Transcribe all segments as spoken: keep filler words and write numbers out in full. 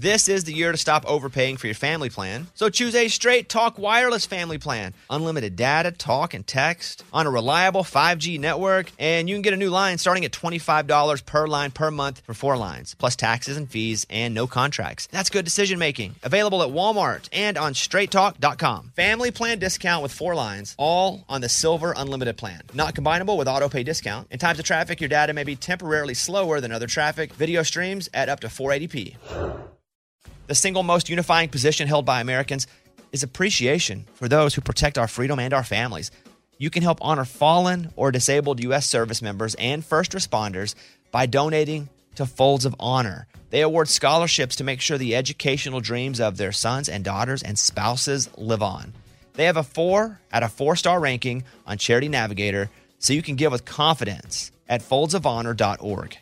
This is the year to stop overpaying for your family plan. So choose a Straight Talk Wireless family plan. Unlimited data, talk, and text on a reliable five G network. And you can get a new line starting at twenty-five dollars per line per month for four lines, plus taxes and fees and no contracts. That's good decision making. Available at Walmart and on straight talk dot com. Family plan discount with four lines, all on the Silver Unlimited plan. Not combinable with auto pay discount. In times of traffic, your data may be temporarily slower than other traffic. Video streams at up to four eighty p. The single most unifying position held by Americans is appreciation for those who protect our freedom and our families. You can help honor fallen or disabled U S service members and first responders by donating to Folds of Honor. They award scholarships to make sure the educational dreams of their sons and daughters and spouses live on. They have a four out of four star ranking on Charity Navigator, so you can give with confidence at folds of honor dot org.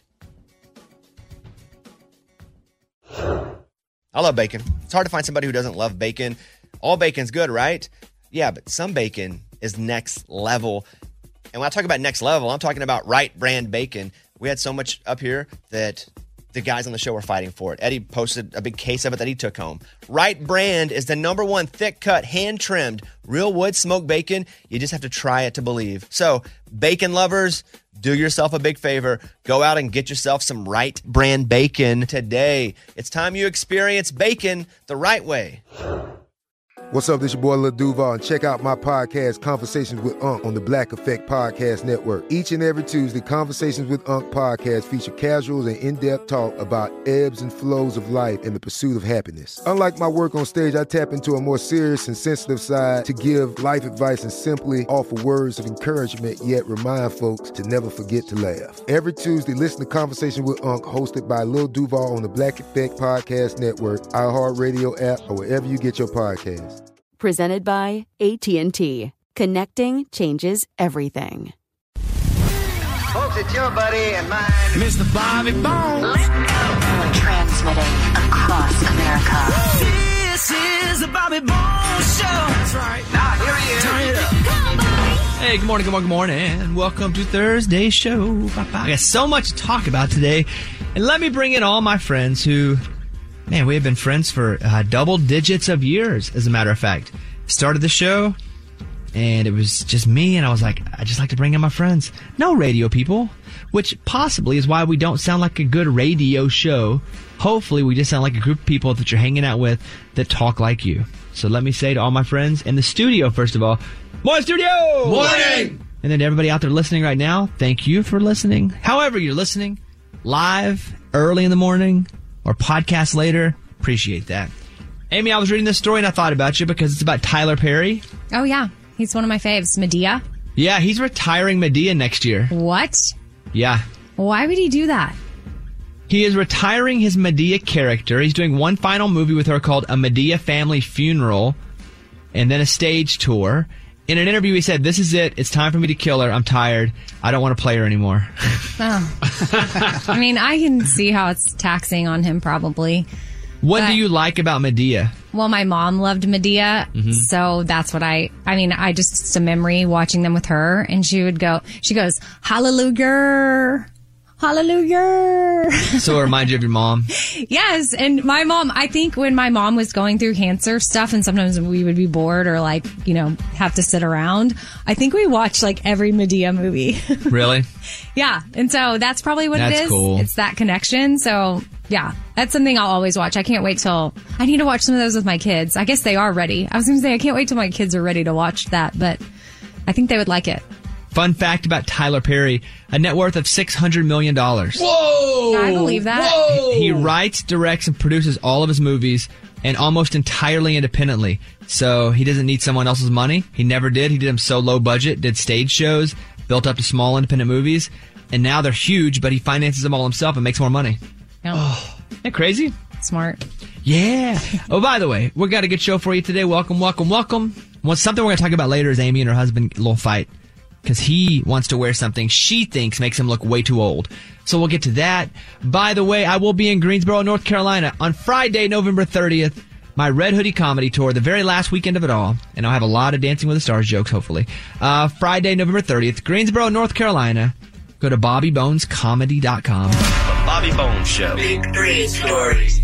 I love bacon. It's hard to find somebody who doesn't love bacon. All bacon's good, right? Yeah, but some bacon is next level. And when I talk about next level, I'm talking about Wright brand bacon. We had so much up here that the guys on the show were fighting for it. Eddie posted a big case of it that he took home. Wright brand is the number one thick-cut, hand-trimmed, real wood smoked bacon. You just have to try it to believe. So, bacon lovers, do yourself a big favor. Go out and get yourself some Wright brand bacon today. It's time you experience bacon the right way. What's up, this your boy Lil Duval, and check out my podcast, Conversations with Unc, on the Black Effect Podcast Network. Each and every Tuesday, Conversations with Unc podcast feature casuals and in-depth talk about ebbs and flows of life and the pursuit of happiness. Unlike my work on stage, I tap into a more serious and sensitive side to give life advice and simply offer words of encouragement, yet remind folks to never forget to laugh. Every Tuesday, listen to Conversations with Unc, hosted by Lil Duval on the Black Effect Podcast Network, iHeartRadio app, or wherever you get your podcasts. Presented by A T and T. Connecting changes everything. Folks, it's your buddy and mine, Mister Bobby Bones. Let's go. Transmitting across America. This is the Bobby Bones Show. That's right. Now, here he is. Turn it up. Come on, Bobby. Hey, good morning, good morning, good morning, and welcome to Thursday's show. Bye-bye. I got so much to talk about today, and let me bring in all my friends who... Man, we have been friends for uh, double digits of years, as a matter of fact. Started the show, and it was just me, and I was like, I just like to bring in my friends. No radio people, which possibly is why we don't sound like a good radio show. Hopefully, we just sound like a group of people that you're hanging out with that talk like you. So let me say to all my friends in the studio, first of all, morning, studio! Morning! And then to everybody out there listening right now, thank you for listening. However you're listening, live, early in the morning, or podcast later, appreciate that. Amy, I was reading this story and I thought about you because it's about Tyler Perry. Oh, yeah. He's one of my faves. Madea. Yeah, he's retiring Madea next year. What? Yeah. Why would he do that? He is retiring his Madea character. He's doing one final movie with her called A Madea Family Funeral and then a stage tour. In an interview, he said, this is it. It's time for me to kill her. I'm tired. I don't want to play her anymore. Oh. I mean, I can see how it's taxing on him probably. What but, do you like about Madea? Well, my mom loved Madea, mm-hmm. so that's what I, I mean, I just, it's a memory watching them with her, and she would go, she goes, hallelujah, hallelujah. So it reminds you of your mom? Yes, and my mom, I think when my mom was going through cancer stuff, and sometimes we would be bored or like, you know, have to sit around, I think we watched like every Madea movie. Really? Yeah, and so that's probably what that's it is. Cool. It's that connection, so... Yeah, that's something I'll always watch. I can't wait till... I need to watch some of those with my kids. I guess they are ready. I was going to say, I can't wait till my kids are ready to watch that, but I think they would like it. Fun fact about Tyler Perry, a net worth of six hundred million dollars. Whoa! Yeah, I believe that. Whoa! He writes, directs, and produces all of his movies, and almost entirely independently. So he doesn't need someone else's money. He never did. He did them so low budget, did stage shows, built up to small independent movies, and now they're huge, but he finances them all himself and makes more money. No. Oh, isn't that crazy? Smart. Yeah. Oh, by the way, we got a good show for you today. Welcome, welcome, welcome. Well, something we're going to talk about later is Amy and her husband, a little fight. Because he wants to wear something she thinks makes him look way too old. So we'll get to that. By the way, I will be in Greensboro, North Carolina on Friday, November thirtieth. My Red Hoodie Comedy Tour, the very last weekend of it all. And I'll have a lot of Dancing with the Stars jokes, hopefully. Uh, Friday, November thirtieth, Greensboro, North Carolina. Go to bobby bones comedy dot com. The Bobby Bones Show. Big three stories.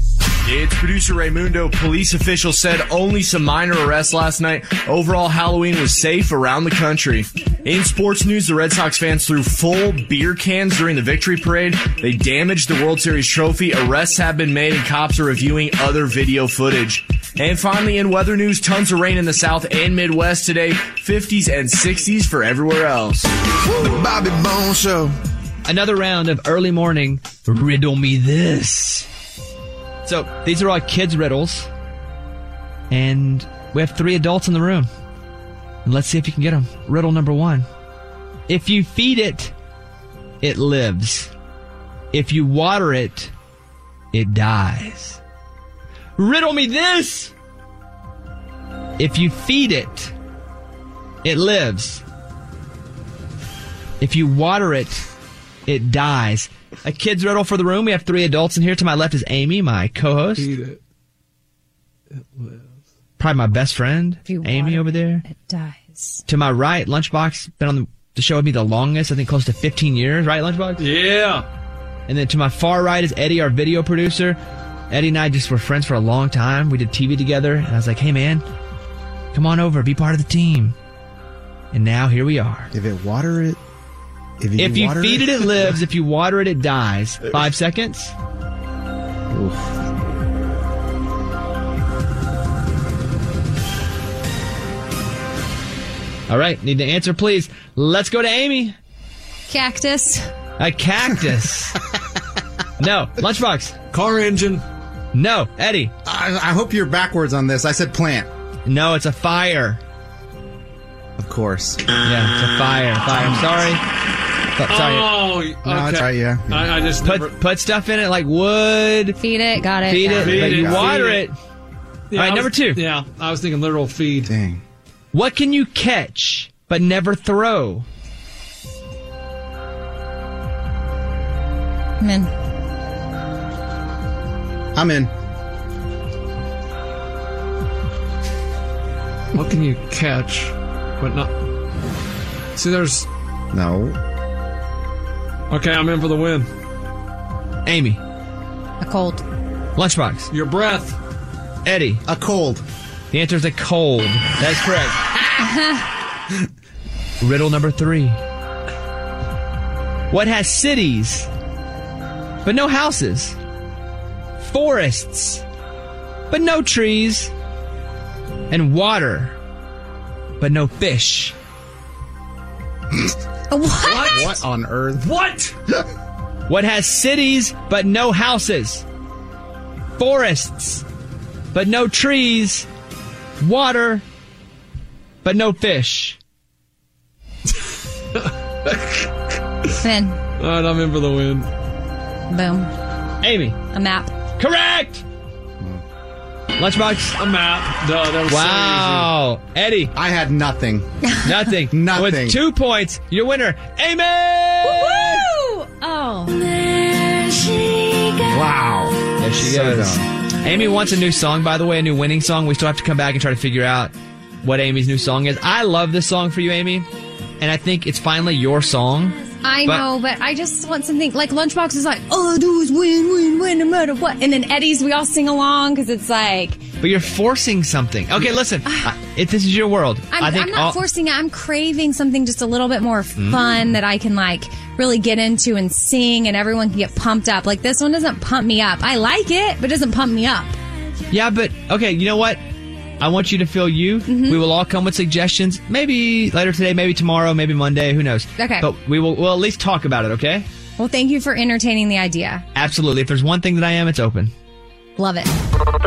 It's producer Raymundo. Police officials said only some minor arrests last night. Overall, Halloween was safe around the country. In sports news, the Red Sox fans threw full beer cans during the victory parade. They damaged the World Series trophy. Arrests have been made, and cops are reviewing other video footage. And finally, in weather news, tons of rain in the South and Midwest today. fifties and sixties for everywhere else. The Bobby Bones Show. Another round of early morning Riddle Me This. So, these are all kids' riddles. And we have three adults in the room. And let's see if you can get them. Riddle number one. If you feed it, it lives. If you water it, it dies. Riddle me this! If you feed it, it lives. If you water it, it dies. A kid's riddle for the room. We have three adults in here. To my left is Amy, my co-host. Feed it. It lives. Probably my best friend, If you Amy water over there. It dies. To my right, Lunchbox, been on the, the show with me the longest, I think close to fifteen years, right, Lunchbox? Yeah. And then to my far right is Eddie, our video producer. Eddie and I just were friends for a long time. We did T V together, and I was like, hey, man, come on over, be part of the team. And now here we are. If it water it, if you, If you water feed it, it lives. If you water it, it dies. Five seconds. Oof. All right, need the answer, please. Let's go to Amy. Cactus. A cactus. No. Lunchbox. Car engine. No. Eddie. I, I hope you're backwards on this. I said plant. No, it's a fire. Of course. Yeah, it's a fire. Fire. I'm sorry. Oh, sorry. Oh, okay. No, that's right, yeah. I, I just Put never... put stuff in it like wood. Feed it. Got it. Feed got it. Feed But it, you feed water it. it. Yeah, All right, I number was- two. Yeah, I was thinking literal feed. Dang. What can you catch but never throw? I'm in. I'm in. What can you catch, but not... See, there's... No. Okay, I'm in for the win. Amy. A cold. Lunchbox. Your breath. Eddie. A cold. The answer is a cold. That's correct. Riddle number three. What has cities, but no houses? Forests, but no trees? And water, but no fish? What? What on earth? What? What has cities, but no houses? Forests, but no trees? Water, but no fish? In. All right, I'm in for the win. Boom. Amy. A map. Correct! Lunchbox. A map. Duh, that was Wow. Eddie. I had nothing. Nothing. Nothing. With two points, your winner, Amy! Woo! Oh. Wow. There she So goes. dumb. Amy wants a new song, by the way, a new winning song. We still have to come back and try to figure out what Amy's new song is. I love this song for you, Amy, and I think it's finally your song. I But- know, but I just want something like Lunchbox is like, all I do is win, win, win, no matter what. And then Eddie's, we all sing along because it's like, But you're forcing something. Okay, listen. I, if this is your world, I'm, I think I'm not all- forcing it. I'm craving something just a little bit more fun that I can like really get into and sing, and everyone can get pumped up. Like this one doesn't pump me up. I like it, but it doesn't pump me up. Yeah, but okay, you know what? I want you to feel you. Mm-hmm. We will all come with suggestions. Maybe later today, maybe tomorrow, maybe Monday. Who knows? Okay. But we will we'll at least talk about it, okay? Well, thank you for entertaining the idea. Absolutely. If there's one thing that I am, it's open. Love it.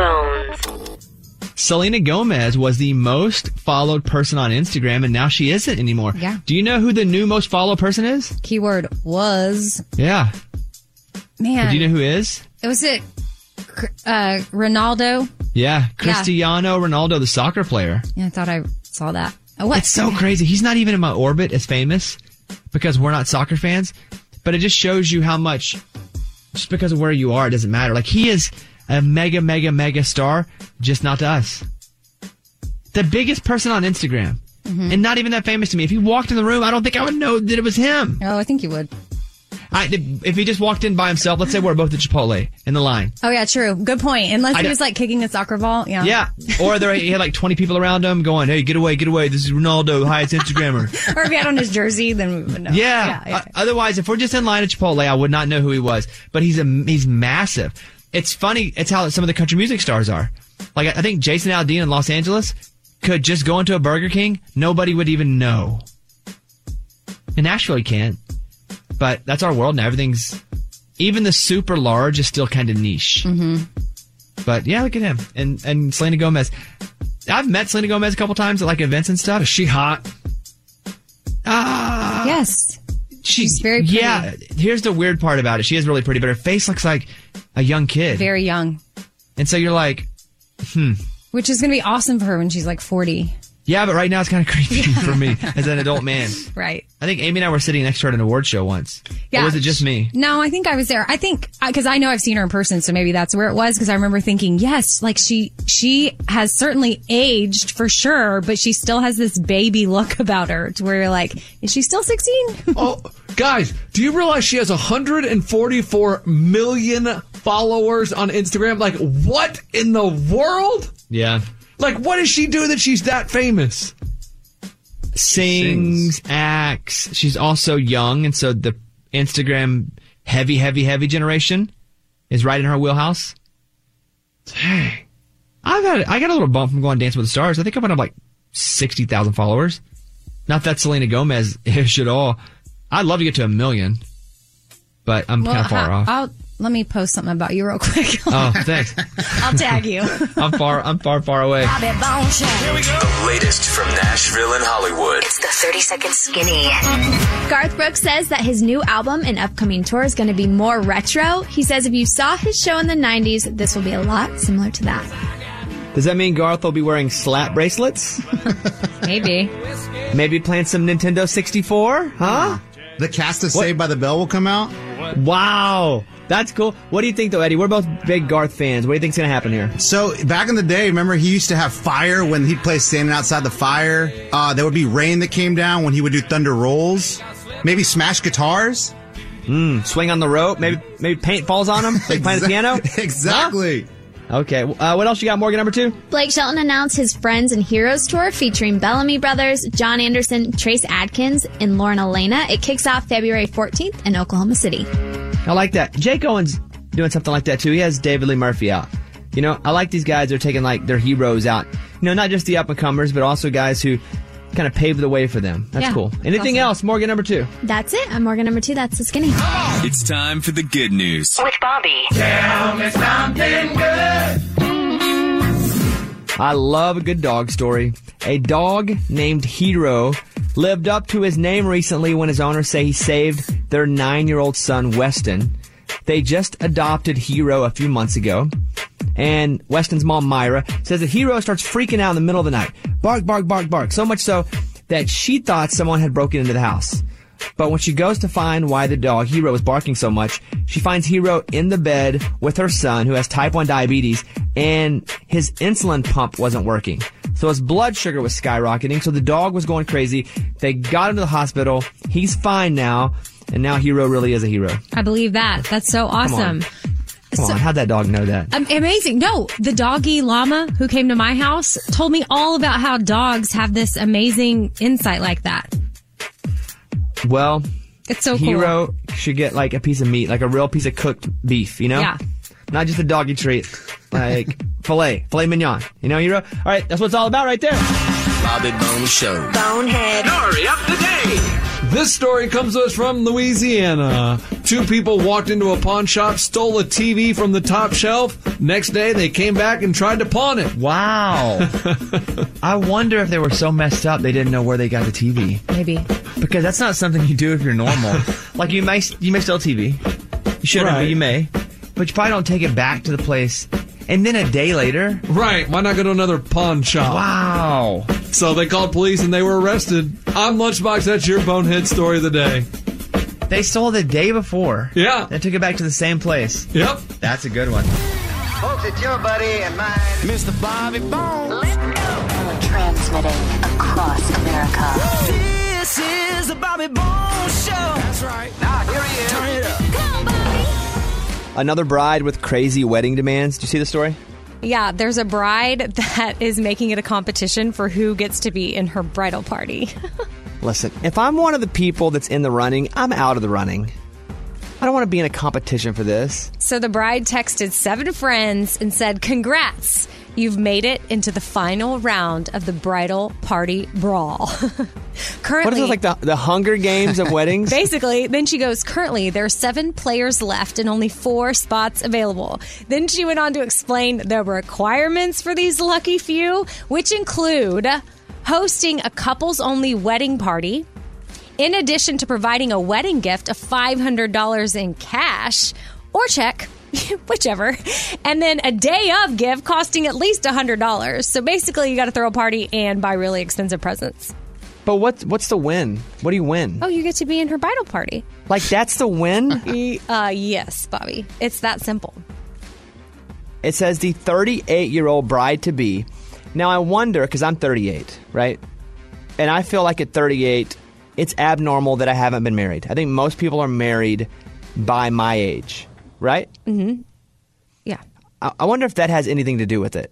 Selena Gomez was the most followed person on Instagram, and now she isn't anymore. Yeah. Do you know who the new most followed person is? Keyword was. Yeah. Man. Do you know who is? It was it uh, Ronaldo? Yeah. Cristiano Ronaldo, the soccer player. Yeah, I thought I saw that. Oh, what? It's so crazy. He's not even in my orbit as famous because we're not soccer fans, but it just shows you how much, just because of where you are, it doesn't matter. Like, he is a mega, mega, mega star, just not to us. The biggest person on Instagram, and not even that famous to me. If he walked in the room, I don't think I would know that it was him. Oh, I think you would. I I, if he just walked in by himself, let's say we're both at Chipotle in the line. Oh, yeah, true. Good point. Unless I he don't- was like kicking a soccer ball. Yeah. Yeah. Or there, he had like twenty people around him going, hey, get away, get away. This is Ronaldo, highest Instagrammer. Or if he had on his jersey, then we would know. Yeah. yeah, Uh, otherwise, if we're just in line at Chipotle, I would not know who he was. But he's a, he's massive. It's funny. It's how some of the country music stars are. Like, I I think Jason Aldean in Los Angeles could just go into a Burger King. Nobody would even know. In Nashville, he can't. But that's our world now. Everything's, even the super large is still kind of niche. Mm-hmm. But yeah, look at him. And, and Selena Gomez. I've met Selena Gomez a couple times at like events and stuff. Is she hot? Ah. Yes. She's very pretty. Yeah. Here's the weird part about it. She is really pretty, but her face looks like a young kid. Very young. And so you're like, hmm. Which is going to be awesome for her when she's like forty. Yeah, but right now it's kind of creepy for me as an adult man. Right. I think Amy and I were sitting next to her at an award show once. Yeah. Or was it just me? No, I think I was there. I think, because I know I've seen her in person, so maybe that's where it was, because I remember thinking, yes, like she, she has certainly aged for sure, but she still has this baby look about her to where you're like, is she still sixteen? Oh, guys, do you realize she has one hundred forty-four million followers on Instagram? Like, what in the world? Yeah. Like, what does she do that she's that famous? Sings, acts. She's also young, and so the Instagram heavy, heavy, heavy generation is right in her wheelhouse. Dang. I've had, I got a little bump from going Dancing with the Stars. I think I went up like sixty thousand followers. Not that Selena Gomez-ish at all. I'd love to get to a million, but I'm kind of far ha- off. I'll, let me post something about you real quick. Oh, thanks. I'll tag you. I'm far, I'm far, far away. Here we go. The latest from Nashville and Hollywood. It's the thirty second skinny. Garth Brooks says that his new album and upcoming tour is going to be more retro. He says if you saw his show in the nineties, this will be a lot similar to that. Does that mean Garth will be wearing slap bracelets? Maybe. Maybe playing some Nintendo sixty-four? Huh? The cast of Saved by the Bell will come out. Wow. That's cool. What do you think, though, Eddie? We're both big Garth fans. What do you think's going to happen here? So, back in the day, remember he used to have fire when he'd play standing outside the fire? Uh, there would be rain that came down when he would do Thunder Rolls. Maybe smash guitars? Mm, swing on the rope? Maybe maybe paint falls on him? Like playing the piano? Exactly. Huh? Okay. Uh, what else you got, Morgan, number two? Blake Shelton announced his Friends and Heroes tour featuring Bellamy Brothers, John Anderson, Trace Adkins, and Lauren Elena. It kicks off February fourteenth in Oklahoma City. I like that. Jake Owen's doing something like that, too. He has David Lee Murphy out. You know, I like these guys. They're taking, like, their heroes out. You know, not just the up-and-comers, but also guys who kind of paved the way for them. That's Yeah, cool. Anything awesome. else? Morgan, number two. That's it. I'm Morgan number two. That's the skinny. It's time for the good news. With Bobby. Tell me something good. I love a good dog story. A dog named Hero lived up to his name recently when his owners say he saved their nine-year-old son, Weston. They just adopted Hero a few months ago. And Weston's mom, Myra, says that Hero starts freaking out in the middle of the night. Bark, bark, bark, bark. So much so that she thought someone had broken into the house. But when she goes to find why the dog, Hero, is barking so much, she finds Hero in the bed with her son, who has type one diabetes, and his insulin pump wasn't working. So his blood sugar was skyrocketing, so the dog was going crazy. They got him to the hospital. He's fine now, and now Hero really is a hero. I believe that. That's so awesome. Come on, how'd that dog know that? Um, amazing. No, the doggy llama who came to my house told me all about how dogs have this amazing insight like that. Well, It's so cool. Hero should get like a piece of meat, like a real piece of cooked beef, you know? Yeah. Not just a doggy treat, like filet, filet mignon. You know, Hero? All right, that's what it's all about right there. Bobby Bone Show. Bonehead. Story of the day. This story comes to us from Louisiana. Two people walked into a pawn shop, stole a T V from the top shelf. Next day, they came back and tried to pawn it. Wow. I wonder if they were so messed up they didn't know where they got the T V. Maybe. Because that's not something you do if you're normal. Like, you may you may steal a T V. You shouldn't, Right. but you may. But you probably don't take it back to the place. And then a day later? Right. Why not go to another pawn shop? Wow. So they called police and they were arrested. I'm Lunchbox. That's your bonehead story of the day. They stole the day before. Yeah. They took it back to the same place. Yep. That's a good one. Folks, it's your buddy and mine, Mister Bobby Bones. Transmitting across America. This This is the Bobby Bones Show. That's right. Now, here he is. Turn it up. Come on, Bobby. Another bride with crazy wedding demands. Do you see the story? Yeah, there's a bride that is making it a competition for who gets to be in her bridal party. Listen, if I'm one of the people that's in the running, I'm out of the running. I don't want to be in a competition for this. So the bride texted seven friends and said, congrats, you've made it into the final round of the bridal party brawl. Currently, what is it, like the, the Hunger Games of weddings? Basically, then she goes, currently there are seven players left and only four spots available. Then she went on to explain the requirements for these lucky few, which include hosting a couples-only wedding party, in addition to providing a wedding gift of five hundred dollars in cash or check, whichever, and then a day of gift costing at least one hundred dollars. So basically, you got to throw a party and buy really expensive presents. But what's, what's the win? What do you win? Oh, you get to be in her bridal party. Like, that's the win? uh, yes, Bobby. It's that simple. It says the thirty-eight-year-old bride-to-be. Now, I wonder, because I'm thirty-eight, right? And I feel like at thirty-eight... it's abnormal that I haven't been married. I think most people are married by my age, right? Mm-hmm. Yeah. I, I wonder if that has anything to do with it.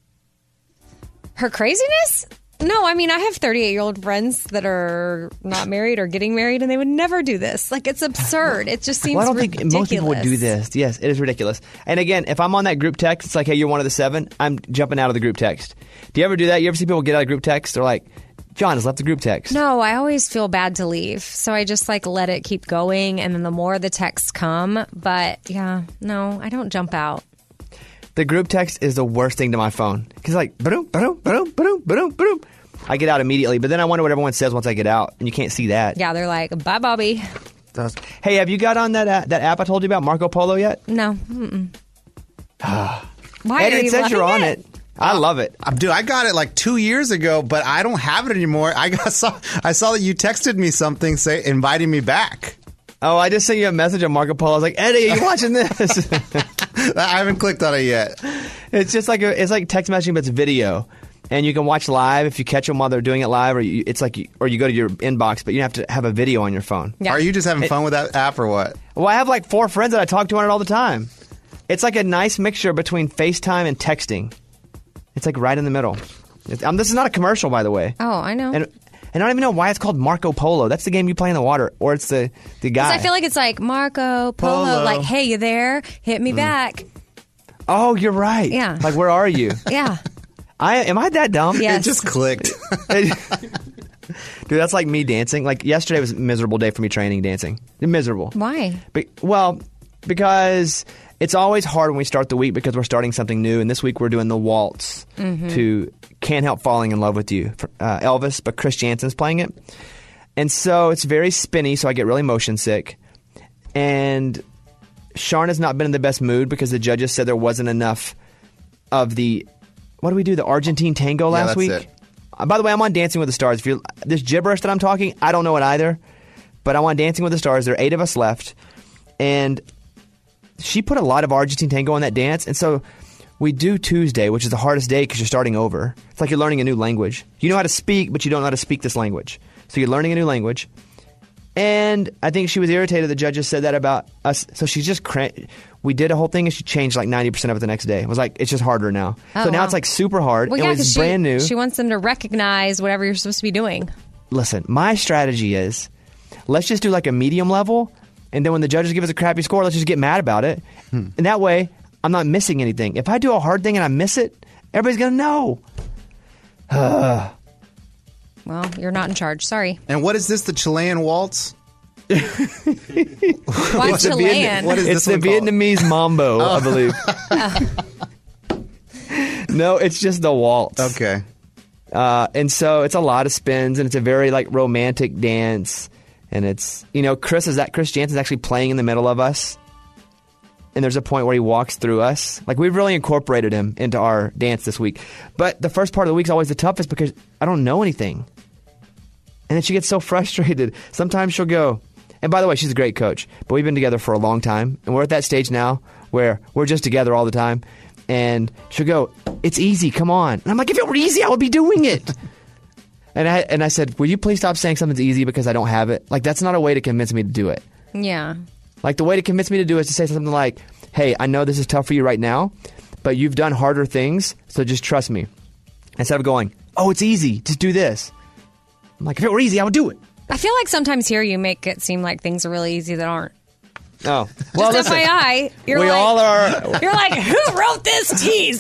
Her craziness? No, I mean, I have thirty-eight-year-old friends that are not married or getting married, and they would never do this. Like, it's absurd. It just seems well, I don't ridiculous. think most people would do this. Yes, it is ridiculous. And again, if I'm on that group text, it's like, hey, you're one of the seven, I'm jumping out of the group text. Do you ever do that? You ever see people get out of group text? They're like, John has left the group text. No, I always feel bad to leave. So I just like let it keep going. And then the more the texts come. But yeah, no, I don't jump out. The group text is the worst thing to my phone. Because like, boom, boom, boom, boom, boom, boom. I get out immediately. But then I wonder what everyone says once I get out. And you can't see that. Yeah, they're like, bye, Bobby. Hey, have you got on that uh, that app I told you about, Marco Polo, yet? No. Mm-mm. Why Eddie, are you it says you're on it? it. I love it. Uh, dude, I got it like two years ago, but I don't have it anymore. I got saw I saw that you texted me something say inviting me back. Oh, I just sent you a message on Marco Polo. I was like, Eddie, are you watching this? I haven't clicked on it yet. It's just like a, it's like text messaging, but it's video, and you can watch live if you catch them while they're doing it live, or you, it's like, you, or you go to your inbox, but you have to have a video on your phone. Yeah. Are you just having it, fun with that app or what? Well, I have like four friends that I talk to on it all the time. It's like a nice mixture between FaceTime and texting. It's like right in the middle. It's, um, this is not a commercial, by the way. Oh, I know. And, and I don't even know why it's called Marco Polo. That's the game you play in the water, or it's the, the guy. I feel like it's like Marco Polo, Polo. like, hey, you there? Hit me Mm. back. Oh, you're right. Yeah. Like, where are you? Yeah. I am I that dumb? Yes. It just clicked. Dude, that's like me dancing. Like, yesterday was a miserable day for me training dancing. Miserable. Why? Be- well, because it's always hard when we start the week because we're starting something new. And this week we're doing the waltz Mhm. to Can't Help Falling in Love with You. Uh, Elvis, but Chris Jansen's playing it. And so it's very spinny, so I get really motion sick. And Sharn has not been in the best mood because the judges said there wasn't enough of the, what do we do, the Argentine tango last yeah, that's week? It. Uh, by the way, I'm on Dancing with the Stars. If you're, this gibberish that I'm talking, I don't know it either. But I'm on Dancing with the Stars. There are eight of us left. And she put a lot of Argentine tango on that dance. And so we do Tuesday, which is the hardest day because you're starting over. It's like you're learning a new language. You know how to speak, but you don't know how to speak this language. So you're learning a new language. And I think she was irritated the judges said that about us. So she's just cra- we did a whole thing and she changed like ninety percent of it the next day. It was like, it's just harder now. Oh, so now wow. it's like super hard. Well, it yeah, was 'cause she, brand new. She wants them to recognize whatever you're supposed to be doing. Listen, my strategy is let's just do like a medium level. And then when the judges give us a crappy score, let's just get mad about it. Hmm. And that way, I'm not missing anything. If I do a hard thing and I miss it, everybody's going to know. Well, you're not in charge. Sorry. And what is this, the Chilean waltz? Why What's the Chilean? Vietnam- what is It's this the one called? Vietnamese mambo, Oh. I believe. No, it's just the waltz. Okay. Uh, and so it's a lot of spins, and it's a very like romantic dance. And it's, you know, Chris is that Chris Jansen's actually playing in the middle of us. And there's a point where he walks through us. Like, we've really incorporated him into our dance this week. But the first part of the week is always the toughest because I don't know anything. And then she gets so frustrated. Sometimes she'll go, and by the way, she's a great coach, but we've been together for a long time. And we're at that stage now where we're just together all the time. And she'll go, it's easy, come on. And I'm like, if it were easy, I would be doing it. And I and I said, will you please stop saying something's easy because I don't have it? Like, that's not a way to convince me to do it. Yeah. Like, the way to convince me to do it is to say something like, hey, I know this is tough for you right now, but you've done harder things, so just trust me. Instead of going, oh, it's easy, just do this. I'm like, if it were easy, I would do it. I feel like sometimes here you make it seem like things are really easy that aren't. Oh. Well, Just listen, F Y I, you're we like, all are. You're like, who wrote this tease?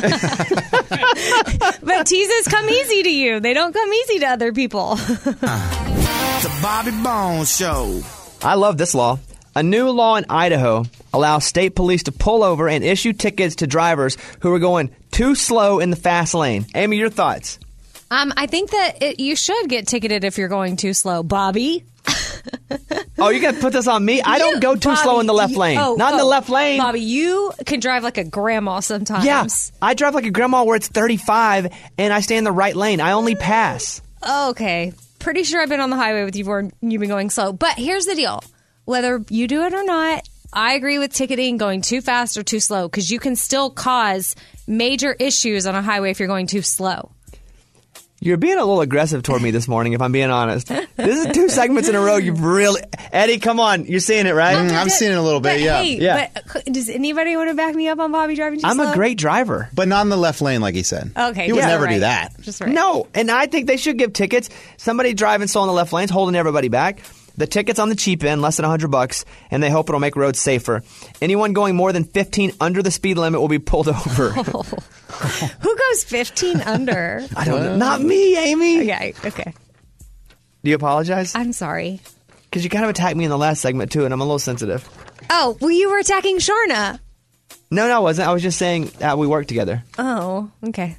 But teases come easy to you. They don't come easy to other people. The Bobby Bones Show. I love this law. A new law in Idaho allows state police to pull over and issue tickets to drivers who are going too slow in the fast lane. Amy, your thoughts? Um, I think that it, you should get ticketed if you're going too slow, Bobby. Oh, you're going to put this on me? I don't go too Bobby, slow in the left you- lane. oh, Not in the oh, left lane. Bobby, you can drive like a grandma sometimes. Yeah, I drive like a grandma where it's thirty-five and I stay in the right lane. I only pass. Okay. Pretty sure I've been on the highway with you before you've been going slow. But here's the deal. Whether you do it or not, I agree with ticketing going too fast or too slow because you can still cause major issues on a highway if you're going too slow. You're being a little aggressive toward me this morning, if I'm being honest. This is two segments in a row. You've really... Eddie, come on. You're seeing it, right? Mm, I'm seeing it a little bit, But yeah. hey, Yeah. but does anybody want to back me up on Bobby driving too I'm slow? a great driver. But not in the left lane, like he said. Okay, He would just never right. do that. Just right. No, and I think they should give tickets. Somebody driving slow in the left lane's holding everybody back. The ticket's on the cheap end, less than one hundred bucks, and they hope it'll make roads safer. Anyone going more than fifteen under the speed limit will be pulled over. Who goes fifteen under? I don't know. Not me, Amy. Okay, okay. Do you apologize? I'm sorry. Because you kind of attacked me in the last segment, too, and I'm a little sensitive. Oh, well, you were attacking Sharna. No, no, I wasn't. I was just saying uh, we work together. Oh, okay.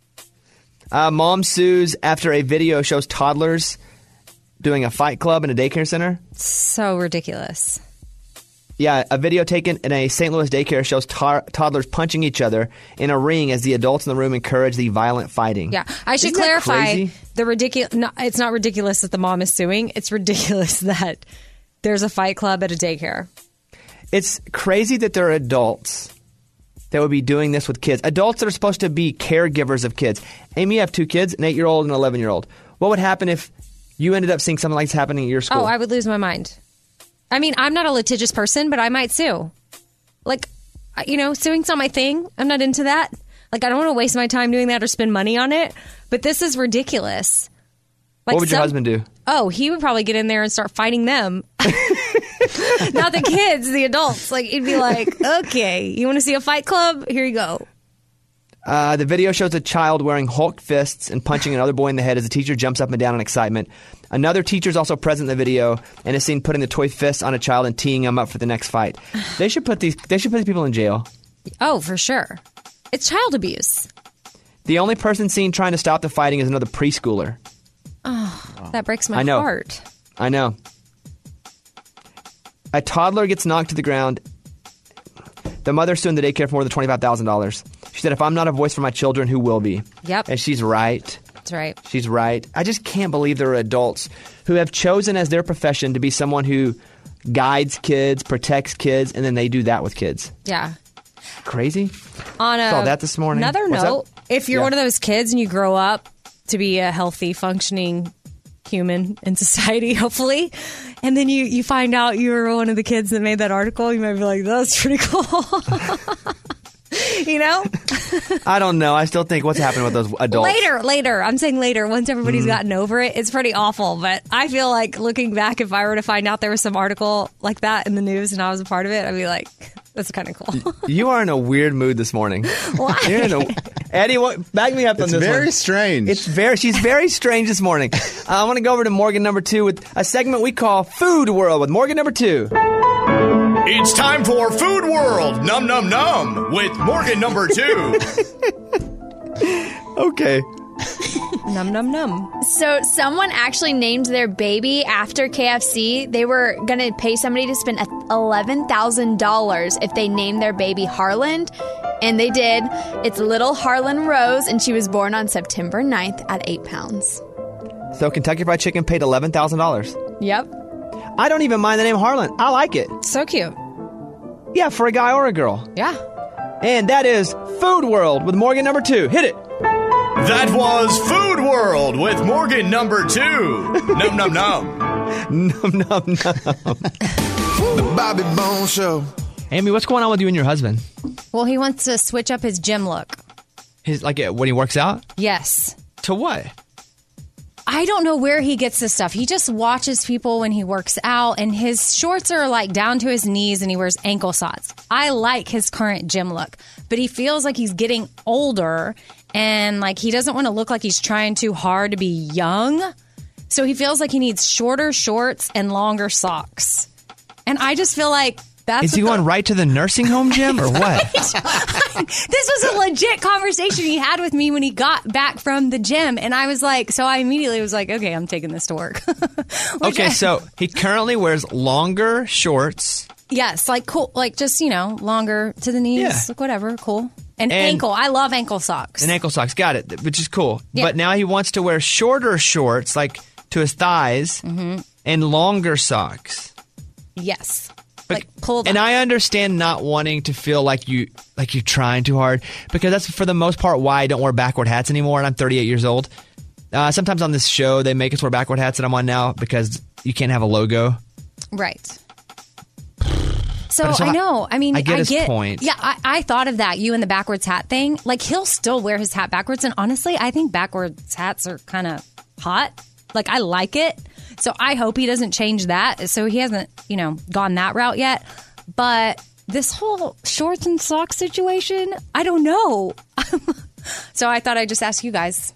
Uh, mom sues after a video shows toddlers doing a fight club in a daycare center. So ridiculous. Yeah, a video taken in a Saint Louis daycare shows to- toddlers punching each other in a ring as the adults in the room encourage the violent fighting. Yeah, I should Isn't that clarify crazy? the ridiculous. No, it's not ridiculous that the mom is suing. It's ridiculous that there's a fight club at a daycare. It's crazy that there are adults that would be doing this with kids. Adults that are supposed to be caregivers of kids. Amy, you have two kids, an eight-year-old and an eleven-year-old. What would happen if you ended up seeing something like this happening at your school? Oh, I would lose my mind. I mean, I'm not a litigious person, but I might sue. Like, you know, suing's not my thing. I'm not into that. Like, I don't want to waste my time doing that or spend money on it. But this is ridiculous. Like what would your some- husband do? Oh, he would probably get in there and start fighting them. Not the kids, the adults. Like, it'd be like, okay, you want to see a fight club? Here you go. Uh, the video shows a child wearing Hulk fists and punching another boy in the head as the teacher jumps up and down in excitement. Another teacher is also present in the video and is seen putting the toy fist on a child and teeing him up for the next fight. They should put these. They should put these people in jail. Oh, for sure. It's child abuse. The only person seen trying to stop the fighting is another preschooler. Oh, that breaks my I know. heart. I know. A toddler gets knocked to the ground. The mother sued the daycare for more than twenty-five thousand dollars. She said, if I'm not a voice for my children, who will be? Yep. And she's right. That's right. She's right. I just can't believe there are adults who have chosen as their profession to be someone who guides kids, protects kids, and then they do that with kids. Yeah. Crazy. On a, Saw that this morning. Another What's note, up? if you're Yeah. one of those kids and you grow up to be a healthy, functioning human in society, hopefully, and then you, you find out you were one of the kids that made that article, you might be like, that's pretty cool. You know? I don't know. I still think what's happening with those adults. Later, later. I'm saying later, once everybody's Mhm. gotten over it, it's pretty awful. But I feel like looking back, if I were to find out there was some article like that in the news and I was a part of it, I'd be like, that's kind of cool. You are in a weird mood this morning. Why? You're in a, Eddie, what, back me up on It's this very one. strange. It's very. She's very strange this morning. Uh, I want to go over to Morgan number two with a segment we call Food World with Morgan number two. It's time for Food World Num Num Num with Morgan number two. Okay. Num num num. So someone actually named their baby after K F C. They were going to pay somebody to spend eleven thousand dollars if they named their baby Harland. And they did. It's little Harlan Rose, and she was born on September ninth at eight pounds. So Kentucky Fried Chicken paid eleven thousand dollars. Yep. I don't even mind the name Harlan. I like it. So cute. Yeah, for a guy or a girl. Yeah. And that is Food World with Morgan number two. Hit it. That was Food World with Morgan number two. Num num num. Num num num. The Bobby Bone Show. Amy, what's going on with you and your husband? Well, he wants to switch up his gym look. His like uh, when he works out? Yes. To what? I don't know where he gets this stuff. He just watches people when he works out, and his shorts are like down to his knees, and he wears ankle socks. I like his current gym look, but he feels like he's getting older, and like he doesn't want to look like he's trying too hard to be young. So he feels like he needs shorter shorts and longer socks. And I just feel like that's Is he going the- right to the nursing home gym or what? This was a legit conversation he had with me when he got back from the gym. And I was like, so I immediately was like, okay, I'm taking this to work. Okay, I- so he currently wears longer shorts. Yes, like cool, like just, you know, longer to the knees, Yeah. like whatever, cool. And, And- ankle. I love ankle socks. And ankle socks, got it, which is cool. Yeah. But now he wants to wear shorter shorts, like to his thighs, Mm-hmm. and longer socks. Yes. Like pulled And I understand not wanting to feel like you like you're trying too hard, because that's for the most part why I don't wear backward hats anymore. And I'm thirty-eight years old. Uh, sometimes on this show they make us wear backward hats that I'm on now because you can't have a logo. Right. So, But so I I- know. I mean, I get his point. Yeah, I, I thought of that. You and the backwards hat thing. Like he'll still wear his hat backwards, and honestly, I think backwards hats are kind of hot. Like I like it. So I hope he doesn't change that. So he hasn't, you know, gone that route yet. But this whole shorts and socks situation, I don't know. So I thought I'd just ask you guys.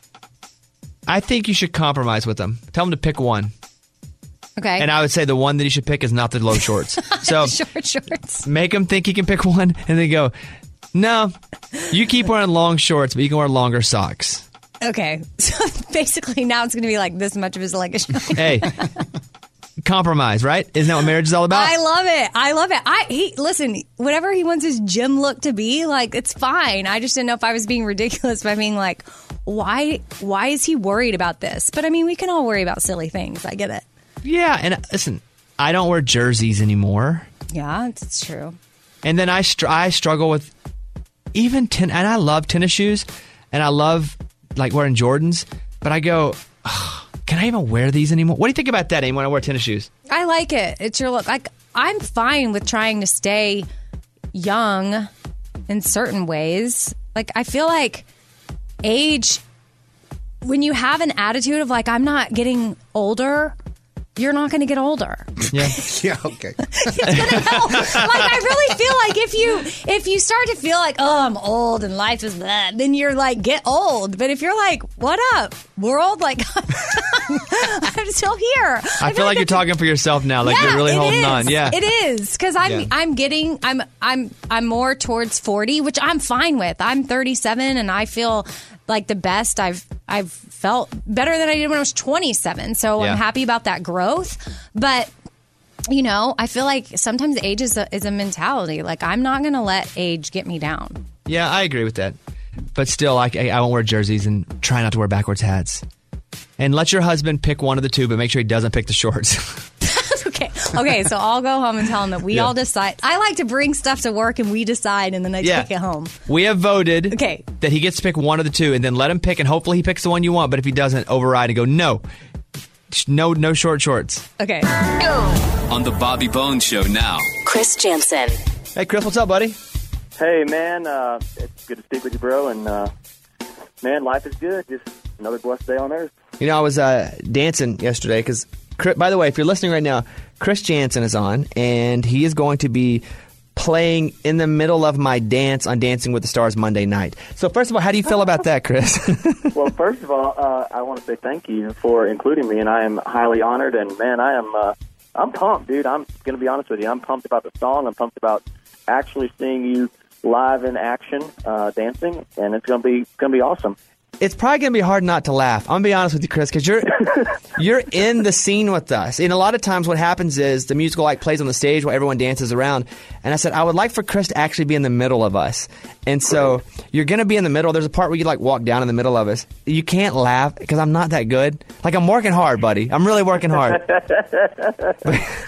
I think you should compromise with them. Tell him to pick one. Okay. And I would say the one that he should pick is not the low shorts. So short shorts. make him think he can pick one, and then go, no, you keep wearing long shorts, but you can wear longer socks. Okay. So basically now it's going to be like this much of his leg is showing. Hey, compromise, right? Isn't that what marriage is all about? I love it. I love it. I he listen, whatever he wants his gym look to be, like it's fine. I just didn't know if I was being ridiculous by being like, why why is he worried about this? But I mean, we can all worry about silly things. I get it. Yeah, and listen, I don't wear jerseys anymore. Yeah, it's, it's true. And then I str- I struggle with even ten, and I love tennis shoes, and I love like wearing Jordans, but I go, "Ugh, can I even wear these anymore? What do you think about that, Amy, when I wear tennis shoes? I like it. It's your look. Like I'm fine with trying to stay young in certain ways. Like I feel like age, when you have an attitude of like I'm not getting older, you're not going to get older. Yeah. Yeah, okay. It's gonna help. Like I really feel like if you if you start to feel like, oh, I'm old and life is that, then you're like, get old. But if you're like, what up, world? Like I'm still here. I, feel like, you're talking for yourself now, like Yeah, you're really it holding is. on. Yeah, it is because I'm Yeah. I'm getting I'm I'm I'm more towards forty, which I'm fine with. I'm thirty-seven, and I feel like the best I've I've felt better than I did when I was twenty-seven. So Yeah. I'm happy about that growth, but. You know, I feel like sometimes age is a, is a mentality. Like, I'm not going to let age get me down. Yeah, I agree with that. But still, like, I, I won't wear jerseys and try not to wear backwards hats. And let your husband pick one of the two, but make sure he doesn't pick the shorts. Okay. Okay, so I'll go home and tell him that we Yeah. all decide. I like to bring stuff to work and we decide, and then I Yeah. take it home. We have voted Okay. that he gets to pick one of the two, and then let him pick, and hopefully he picks the one you want. But if he doesn't, override and go, no. No, no short shorts. Okay. On the Bobby Bones Show now. Chris Jensen. Hey, Chris, what's up, buddy? Hey, man. Uh, it's good to speak with you, bro. And, uh, man, life is good. Just another blessed day on earth. You know, I was uh, dancing yesterday because, by the way, if you're listening right now, Chris Jansen is on, and he is going to be playing in the middle of my dance on Dancing with the Stars Monday night. So, first of all, how do you feel about that, Chris? Well, first of all, uh, I want to say thank you for including me, and I am highly honored. And, man, I am uh, I'm pumped, dude. I'm going to be honest with you. I'm pumped about the song. I'm pumped about actually seeing you live in action uh, dancing, and it's going to be going to be awesome. It's probably going to be hard not to laugh. I'm going to be honest with you, Chris, because you're you're in the scene with us. And a lot of times what happens is the musical like plays on the stage while everyone dances around. And I said, I would like for Chris to actually be in the middle of us. And so you're going to be in the middle. There's a part where you like walk down in the middle of us. You can't laugh because I'm not that good. Like I'm working hard, buddy. I'm really working hard. Hey,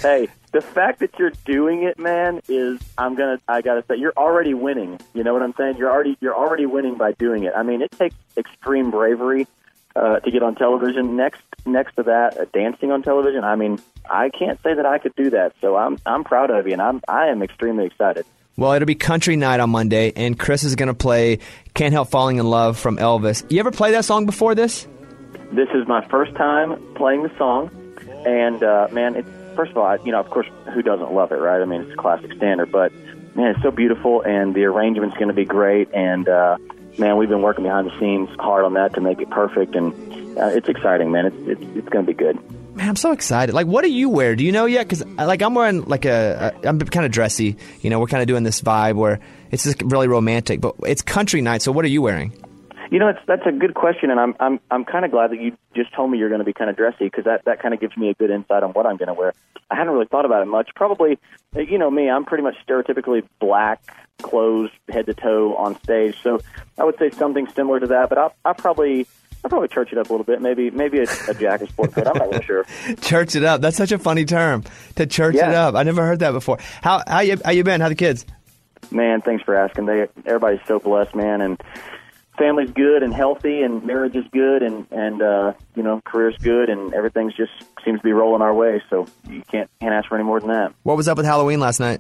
the fact that you're doing it, man, is I'm gonna I gotta say you're already winning. You know what I'm saying? You're already you're already winning by doing it. I mean, it takes extreme bravery uh, to get on television. Next next to that, uh, dancing on television. I mean, I can't say that I could do that. So I'm I'm proud of you, and I'm I am extremely excited. Well, it'll be country night on Monday, and Chris is going to play "Can't Help Falling in Love" from Elvis. You ever play that song before this? This is my first time playing the song, and uh, man, it's first of all, I, you know, of course, who doesn't love it, right? I mean, it's a classic standard, but man, it's so beautiful, and the arrangement's going to be great, and uh, man, we've been working behind the scenes hard on that to make it perfect, and uh, it's exciting, man. It's it's, it's going to be good. Man, I'm so excited. Like, what do you wear? Do you know yet? Because, like, I'm wearing, like, a, a I'm kind of dressy. You know, we're kind of doing this vibe where it's just really romantic, but it's country night, so what are you wearing? You know, it's, that's a good question, and I'm I'm I'm kind of glad that you just told me you're going to be kind of dressy, because that, that kind of gives me a good insight on what I'm going to wear. I hadn't really thought about it much. Probably, you know me, I'm pretty much stereotypically black clothes, head to toe on stage, so I would say something similar to that, but I'll, I'll probably... I'll probably church it up a little bit. Maybe maybe a, a jacket, sport coat. I'm not really sure. Church it up. That's such a funny term, to church Yeah. it up. I never heard that before. How how you how you been? How the kids? Man, thanks for asking. They everybody's so blessed, man, and family's good and healthy, and marriage is good, and and uh, you know, career's good, and everything's just seems to be rolling our way. So you can't can't ask for any more than that. What was up with Halloween last night?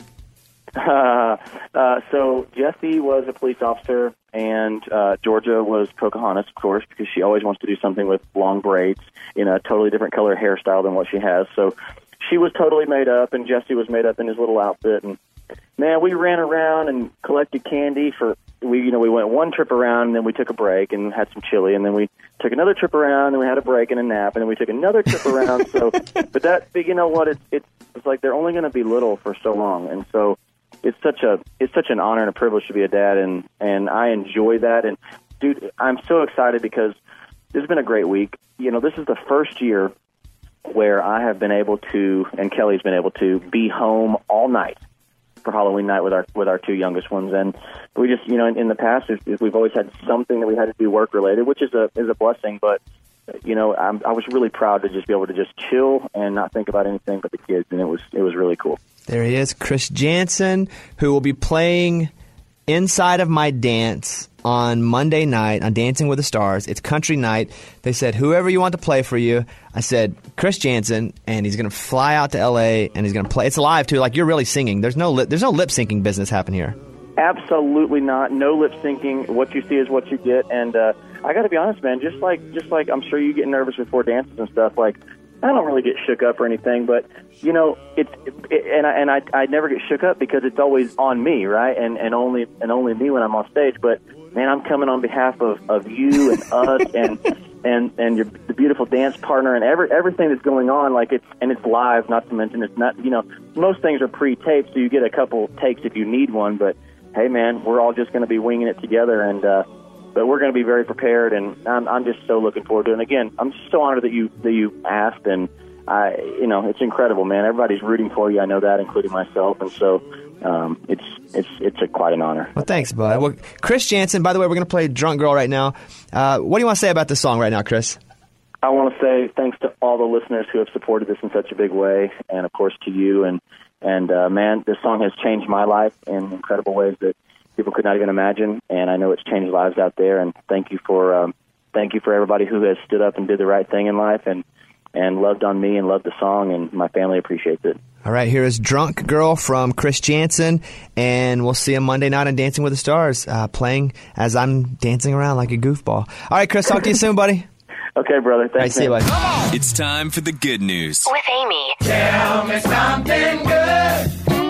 Uh, uh, so Jessie was a police officer, and uh, Georgia was Pocahontas, of course, because she always wants to do something with long braids in a totally different color hairstyle than what she has. So she was totally made up, and Jessie was made up in his little outfit. And man, we ran around and collected candy for we. You know, we went one trip around, and then we took a break and had some chili, and then we took another trip around, and we had a break and a nap, and then we took another trip around. So, but that, but you know what? It's it's it's like they're only going to be little for so long, and so. It's such a it's such an honor and a privilege to be a dad, and, and I enjoy that. And dude, I'm so excited because this has been a great week. You know, this is the first year where I have been able to, and Kelly's been able to, be home all night for Halloween night with our with our two youngest ones. And we just, you know, in, in the past, if, if we've always had something that we had to do work related, which is a is a blessing. But you know, I'm, I was really proud to just be able to just chill and not think about anything but the kids, and it was it was really cool. There he is, Chris Jansen, who will be playing Inside of My Dance on Monday night on Dancing with the Stars. It's country night. They said, whoever you want to play for you. I said, Chris Jansen, and he's going to fly out to L A, and he's going to play. It's live, too. Like, you're really singing. There's no lip, there's no lip-syncing business happening here. Absolutely not. No lip syncing. What you see is what you get. And uh, I got to be honest, man, just like just like I'm sure you get nervous before dances and stuff, like, I don't really get shook up or anything, but you know, it's it, and I and I I never get shook up because it's always on me, right? And and only and only me when I'm on stage. But man, I'm coming on behalf of, of you and us and and and your the beautiful dance partner and every everything that's going on. Like it's and it's live. Not to mention it's not. You know, most things are pre-taped, so you get a couple takes if you need one. But hey, man, we're all just going to be winging it together and. uh But we're going to be very prepared, and I'm, I'm just so looking forward to it. And again, I'm just so honored that you that you asked, and I, you know, it's incredible, man. Everybody's rooting for you. I know that, including myself, and so um, it's it's it's a, quite an honor. Well, thanks, bud. Well, Chris Jansen. By the way, we're going to play "Drunk Girl" right now. Uh, what do you want to say about this song right now, Chris? I want to say thanks to all the listeners who have supported this in such a big way, and of course to you. And and uh, man, this song has changed my life in incredible ways that people could not even imagine, and I know it's changed lives out there. And thank you for um, thank you for everybody who has stood up and did the right thing in life, and and loved on me and loved the song, and my family appreciates it. All right, here is "Drunk Girl" from Chris Jansen, and we'll see him Monday night on Dancing with the Stars, uh, playing as I'm dancing around like a goofball. All right, Chris, talk to you soon, buddy. Okay, brother. Thanks. All right, see you, buddy. It's time for the good news. With Amy. Tell me something good.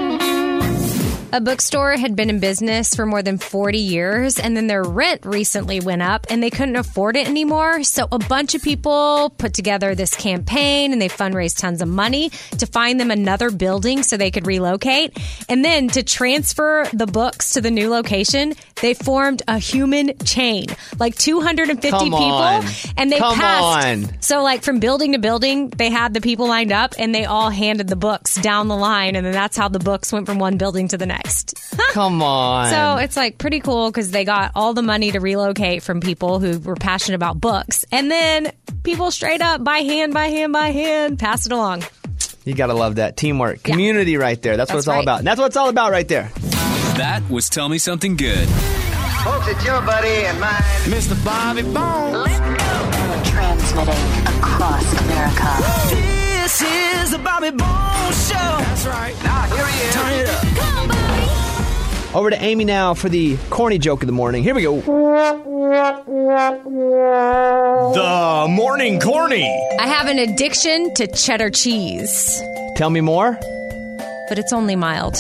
A bookstore had been in business for more than forty years, and then their rent recently went up, and they couldn't afford it anymore. So a bunch of people put together this campaign, and they fundraised tons of money to find them another building so they could relocate. And then to transfer the books to the new location, they formed a human chain, like two hundred fifty Come people, on. and they Come passed. on. So like from building to building, they had the people lined up, and they all handed the books down the line, and then that's how the books went from one building to the next. Come on. So it's like pretty cool because they got all the money to relocate from people who were passionate about books. And then people straight up by hand, by hand, by hand, pass it along. You gotta love that. Teamwork. Community right there. That's, what That's it's all right. about. And that's what it's all about right there. That was Tell Me Something Good. Folks, it's your buddy and mine, Mister Bobby Bones. Transmitting across America. This is the Bobby Bones Show. That's right. Now, here he is. Turn it up. Come on, Bobby. Over to Amy now for the corny joke of the morning. Here we go. The morning corny. I have an addiction to cheddar cheese, Tell me more. but it's only mild.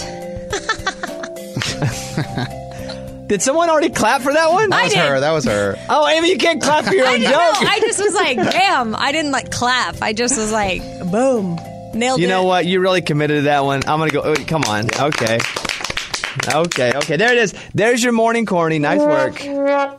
Did someone already clap for that one? That was I did. her. That was her. Oh, Amy, you can't clap for your I own didn't joke. know. I just was like, damn. I didn't like clap. I just was like, boom. Nailed You it. know what? You really committed to that one. I'm going to go. Oh, come on. Okay. Okay. Okay. There it is. There's your morning corny. Nice work. That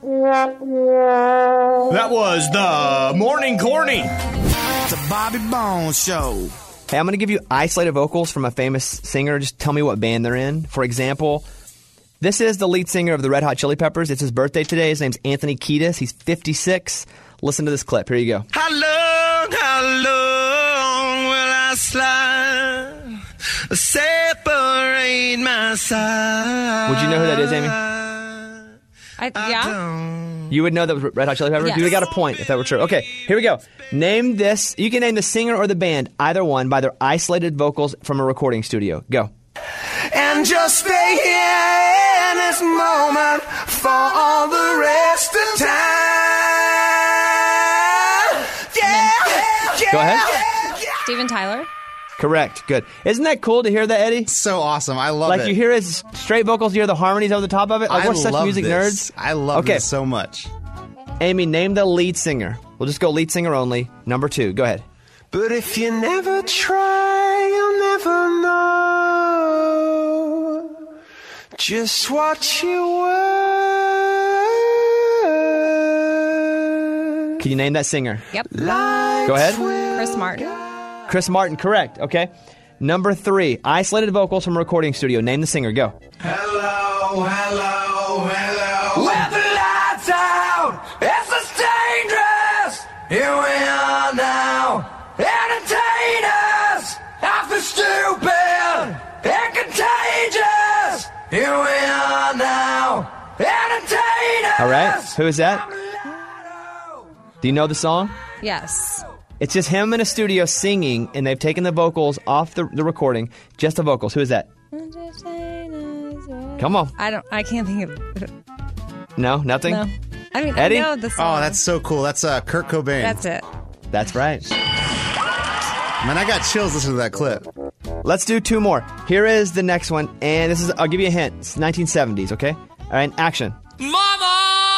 was the morning corny. The Bobby Bones Show. Hey, I'm going to give you isolated vocals from a famous singer. Just tell me what band they're in. For example, this is the lead singer of the Red Hot Chili Peppers. It's his birthday today. His name's Anthony Kiedis. He's fifty-six. Listen to this clip. Here you go. How long, how long will I slide? Separate my side. Would you know who that is, Amy? I, yeah. You would know that was Red Hot Chili Peppers? Yes. You would have got a point if that were true. Okay, here we go. Name this. You can name the singer or the band, either one, by their isolated vocals from a recording studio. Go. And just stay here in this moment for all the rest of time. Yeah. yeah Go ahead. Steven Tyler. Correct. Good. Isn't that cool to hear that, Eddie? So awesome. I love like it. Like you hear his straight vocals, you hear the harmonies over the top of it. Like I we're such love music this. nerds. I love okay. this so much. Amy, name the lead singer. We'll just go lead singer only. Number two. Go ahead. But if you never try, you'll never know just what you were. Can you name that singer? Yep. Go ahead. Chris Martin. Chris Martin, correct. Okay. Number three, isolated vocals from a recording studio. Name the singer. Go. Hello, hello, hello. With the lights out, it's just dangerous. Here we are now. Entertain us. I feel stupid and contagious. Here we are now. Entertain us. All right. Who is that? Do you know the song? Yes. It's just him in a studio singing, and they've taken the vocals off the, the recording. Just the vocals. Who is that? Come on. I don't. I can't think of. No, nothing. No. I mean, Eddie? I know the song. Oh, that's so cool. That's uh, Kurt Cobain. That's it. That's right. Man, I got chills listening to that clip. Let's do two more. Here is the next one, and this is. I'll give you a hint. It's nineteen seventies. Okay. All right. Action. Mama,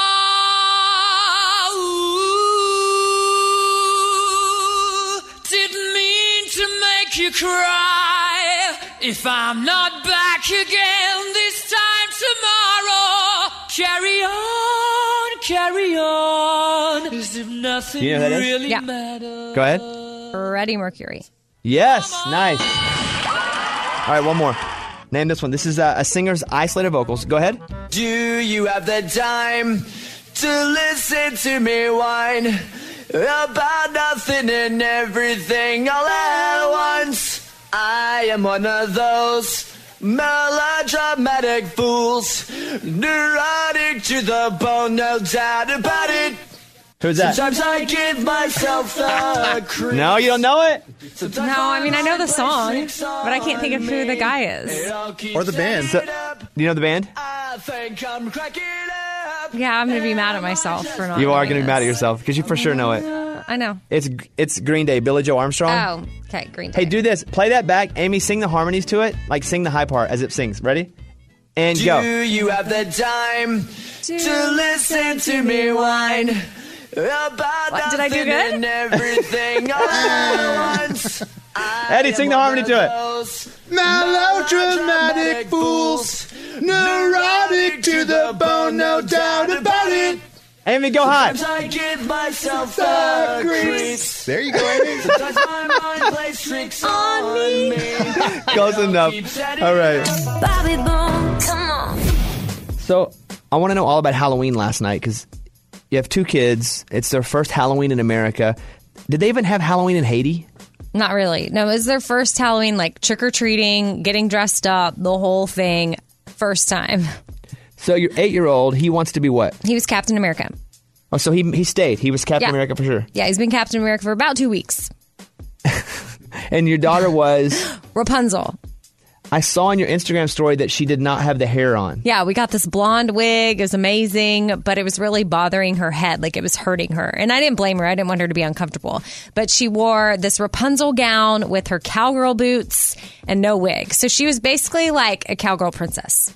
ooh, didn't mean to make you cry. If I'm not back again this time tomorrow, carry on, carry on, as if nothing You know who that is? really Yeah. matters. Go ahead. Freddie Mercury. Yes. Nice. All right. One more. Name this one. This is uh, a singer's isolated vocals. Go ahead. Do you have the time to listen to me whine about nothing and everything all at once? I am one of those melodramatic fools, neurotic to the bone, no doubt about it. Who's that? Sometimes I give myself the creeps. No, you don't know it? No, I mean I know the song, but I can't think of who the guy is. Or the band. So, do you know the band? I think I'm cracking up. Yeah, I'm gonna be mad at myself for not. You are knowing going to be mad at this. yourself because you for sure know it. I know. It's it's Green Day, Billy Joe Armstrong. Oh, okay, Green Day. Hey, do this. Play that back. Amy, sing the harmonies to it. Like, sing the high part as it sings. Ready? And Do go. you have the time to listen to me whine about What, did I do nothing good? and everything all at once? Eddie, sing the harmony to it. Melodramatic fools, neurotic to the bone, no doubt about it. Amy, go high. Sometimes I give myself the creeps. There you go, Amy. Sometimes my mind plays tricks on me. Close enough. All right. Bobby Bone, come on. So, I want to know all about Halloween last night because you have two kids. It's their first Halloween in America. Did they even have Halloween in Haiti? Not really. No, it was their first Halloween, like trick-or-treating, getting dressed up, the whole thing. First time. So your eight-year-old, he wants to be what? He was Captain America. Oh, so he he stayed. He was Captain Yeah. America for sure. Yeah, he's been Captain America for about two weeks. And your daughter was? Rapunzel. I saw on your Instagram story that she did not have the hair on. Yeah, we got this blonde wig. It was amazing, but it was really bothering her head. Like, it was hurting her. And I didn't blame her. I didn't want her to be uncomfortable. But she wore this Rapunzel gown with her cowgirl boots and no wig. So she was basically like a cowgirl princess.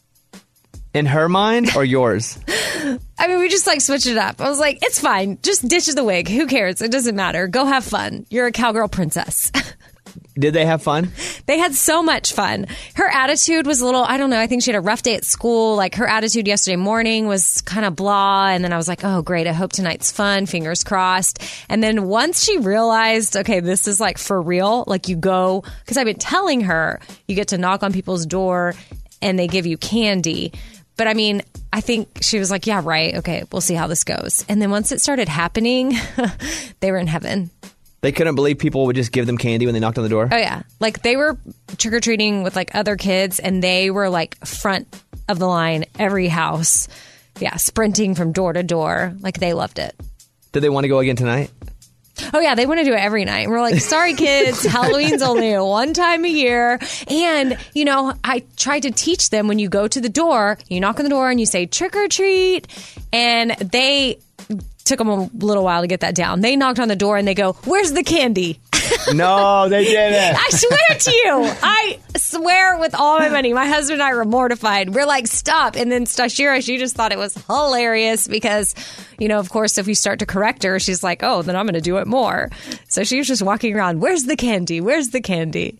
In her mind or yours? I mean, we just like switched it up. I was like, it's fine. Just ditch the wig. Who cares? It doesn't matter. Go have fun. You're a cowgirl princess. Did they have fun? They had so much fun. Her attitude was a little, I don't know, I think she had a rough day at school. Like, her attitude yesterday morning was kind of blah. And then I was like, oh, great. I hope tonight's fun. Fingers crossed. And then once she realized, okay, this is like for real, like you go, because I've been telling her, you get to knock on people's door and they give you candy. But I mean, I think she was like, yeah, right. Okay, we'll see how this goes. And then once it started happening, they were in heaven. They couldn't believe people would just give them candy when they knocked on the door? Oh, yeah. Like, they were trick-or-treating with, like, other kids, and they were, like, front of the line, every house. Yeah, sprinting from door to door. Like, they loved it. Did they want to go again tonight? Oh, yeah, they want to do it every night. And we're like, sorry, kids, Halloween's only one time a year. And, you know, I tried to teach them when you go to the door, you knock on the door and you say, trick or treat. And they took them a little while to get that down. They knocked on the door and they go, where's the candy? No, they didn't. I swear to you. I swear with all my money. My husband and I were mortified. We're like, stop. And then Stashira, she just thought it was hilarious because, you know, of course, if we start to correct her, she's like, oh, then I'm going to do it more. So she was just walking around. Where's the candy? Where's the candy?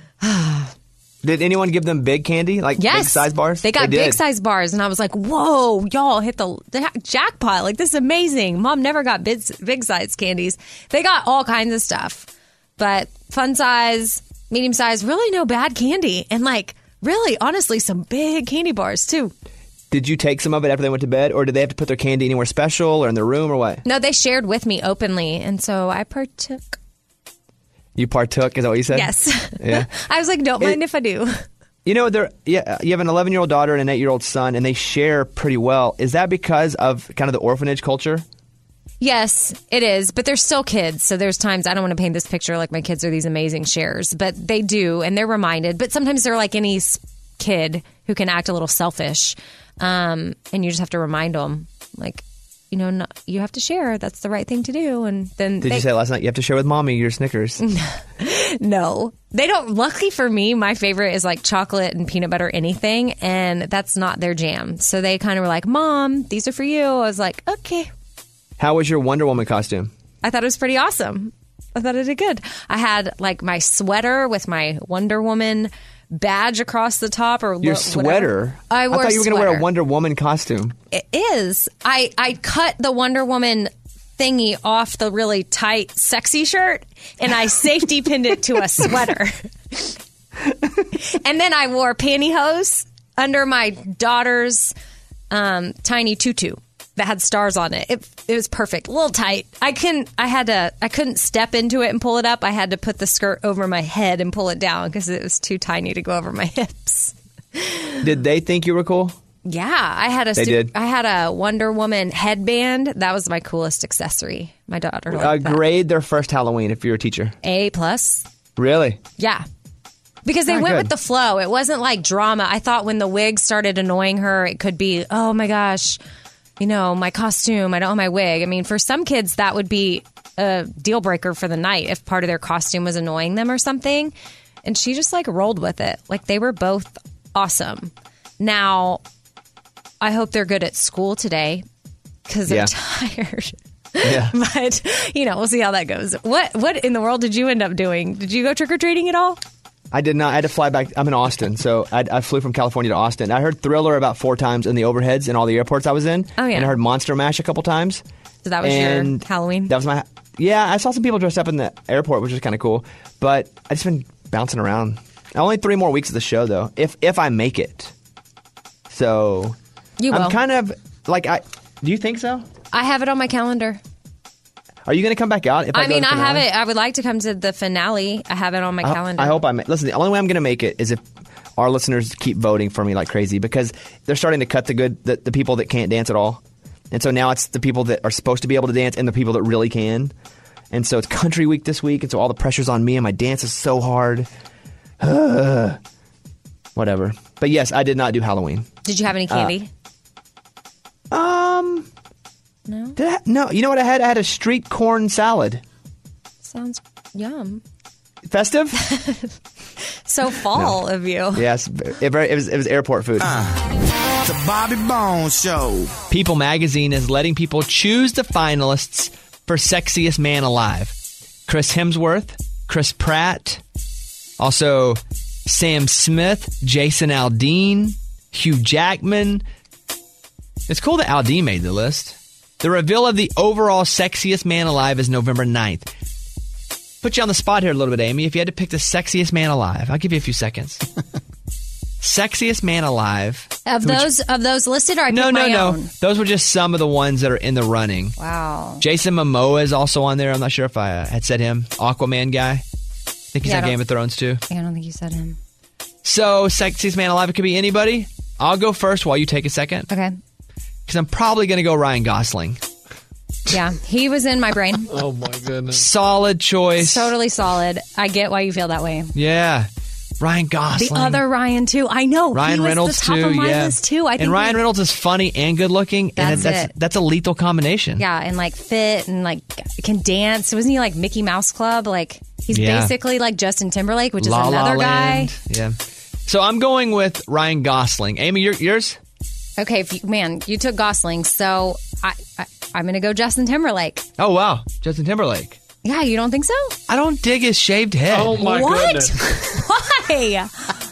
Did anyone give them big candy? Like yes. big size bars? They got they big size bars. And I was like, whoa, y'all hit the, the jackpot. Like, this is amazing. Mom never got big, big size candies. They got all kinds of stuff. But fun size, medium size, really no bad candy. And like, really, honestly, some big candy bars too. Did you take some of it after they went to bed? Or did they have to put their candy anywhere special or in their room or what? No, they shared with me openly. And so I partook. You partook? Is that what you said? Yes. Yeah. I was like, don't mind it, if I do. You know, they're, yeah, you have an eleven-year-old daughter and an eight-year-old son, and they share pretty well. Is that because of kind of the orphanage culture? Yes, it is. But they're still kids. So there's times I don't want to paint this picture like my kids are these amazing sharers. But they do, and they're reminded. But sometimes they're like any kid who can act a little selfish. Um, and you just have to remind them, like, you know, no, you have to share. That's the right thing to do. And then Did they, you say last night you have to share with mommy your Snickers? No. They don't. Luckily for me, my favorite is like chocolate and peanut butter anything. And that's not their jam. So they kind of were like, Mom, these are for you. I was like, okay. How was your Wonder Woman costume? I thought it was pretty awesome. I thought it did good. I had like my sweater with my Wonder Woman badge across the top, or your wh- sweater. I, wore I thought you were going to wear a sweater. Wonder Woman costume. It is. I I cut the Wonder Woman thingy off the really tight, sexy shirt, and I safety pinned it to a sweater. And then I wore pantyhose under my daughter's um, tiny tutu that had stars on it. It it was perfect, a little tight. I couldn't. I had to. I couldn't step into it and pull it up. I had to put the skirt over my head and pull it down because it was too tiny to go over my hips. Did they think you were cool? Yeah, I had a. They stu- did? I had a Wonder Woman headband. That was my coolest accessory. My daughter liked Uh, that. grade their first Halloween if you're a teacher. A plus. Really? Yeah. Because they Ah, went good. with the flow. It wasn't like drama. I thought when the wig started annoying her, it could be, oh my gosh, you know, my costume, I don't have my wig. I mean, for some kids, that would be a deal breaker for the night if part of their costume was annoying them or something. And she just like rolled with it. Like they were both awesome. Now, I hope they're good at school today because they're Yeah. tired. Yeah. But, you know, we'll see how that goes. What What in the world did you end up doing? Did you go trick-or-treating at all? I did not. I had to fly back. I'm in Austin, so I, I flew from California to Austin. I heard Thriller about four times in the overheads in all the airports I was in. Oh, yeah. And I heard Monster Mash a couple times. So that was And your Halloween? That was my. Yeah, I saw some people dressed up in the airport, which was kind of cool. But I just been bouncing around. Only three more weeks of the show, though, if if I make it. So You will. I'm kind of like I. Do you think so? I have it on my calendar. Are you going to come back out? If I, I go mean, to I the have finale? it. I would like to come to the finale. I have it on my I, calendar. I hope I ma- listen. The only way I'm going to make it is if our listeners keep voting for me like crazy, because they're starting to cut the good the, the people that can't dance at all, and so now it's the people that are supposed to be able to dance and the people that really can. And so it's Country Week this week, and so all the pressure's on me, and my dance is so hard. Whatever. But yes, I did not do Halloween. Did you have any candy? Uh, um, no. Did I, no. You know what I had? I had a street corn salad. Sounds yum. Festive? So fall No. of you. Yes, it, it was it was airport food. Uh, the Bobby Bones Show. People magazine is letting people choose the finalists for Sexiest Man Alive. Chris Hemsworth, Chris Pratt, also Sam Smith, Jason Aldean, Hugh Jackman. It's cool that Aldean made the list. The reveal of the overall Sexiest Man Alive is November ninth. Put you on the spot here a little bit, Amy. If you had to pick the sexiest man alive, I'll give you a few seconds. Sexiest man alive. Of those you, of those listed, or I no, picked no, my no. own? Those were just some of the ones that are in the running. Wow. Jason Momoa is also on there. I'm not sure if I uh, had said him. Aquaman guy. I think he's Yeah, I on don't- Game of Thrones too. Yeah, I don't think you said him. So, sexiest man alive, it could be anybody. I'll go first while you take a second. Okay. Because I'm probably going to go Ryan Gosling. Yeah, he was in my brain. Oh my goodness. Solid choice. Totally solid. I get why you feel that way. Yeah. Ryan Gosling. The other Ryan too. I know. Ryan he was Reynolds the top too. of my yeah. list too. I think and Ryan he- Reynolds is funny and good looking. and That's that's it. that's a lethal combination. Yeah, and like fit and like can dance. Wasn't he like Mickey Mouse Club? Like he's Yeah. basically like Justin Timberlake, which is La La another guy. Land. Yeah. So I'm going with Ryan Gosling. Amy, you're, yours? Okay, if you, man, you took Gosling, so I, I I'm gonna go Justin Timberlake. Oh wow, Justin Timberlake. Yeah, you don't think so? I don't dig his shaved head. Oh my What? goodness. Why?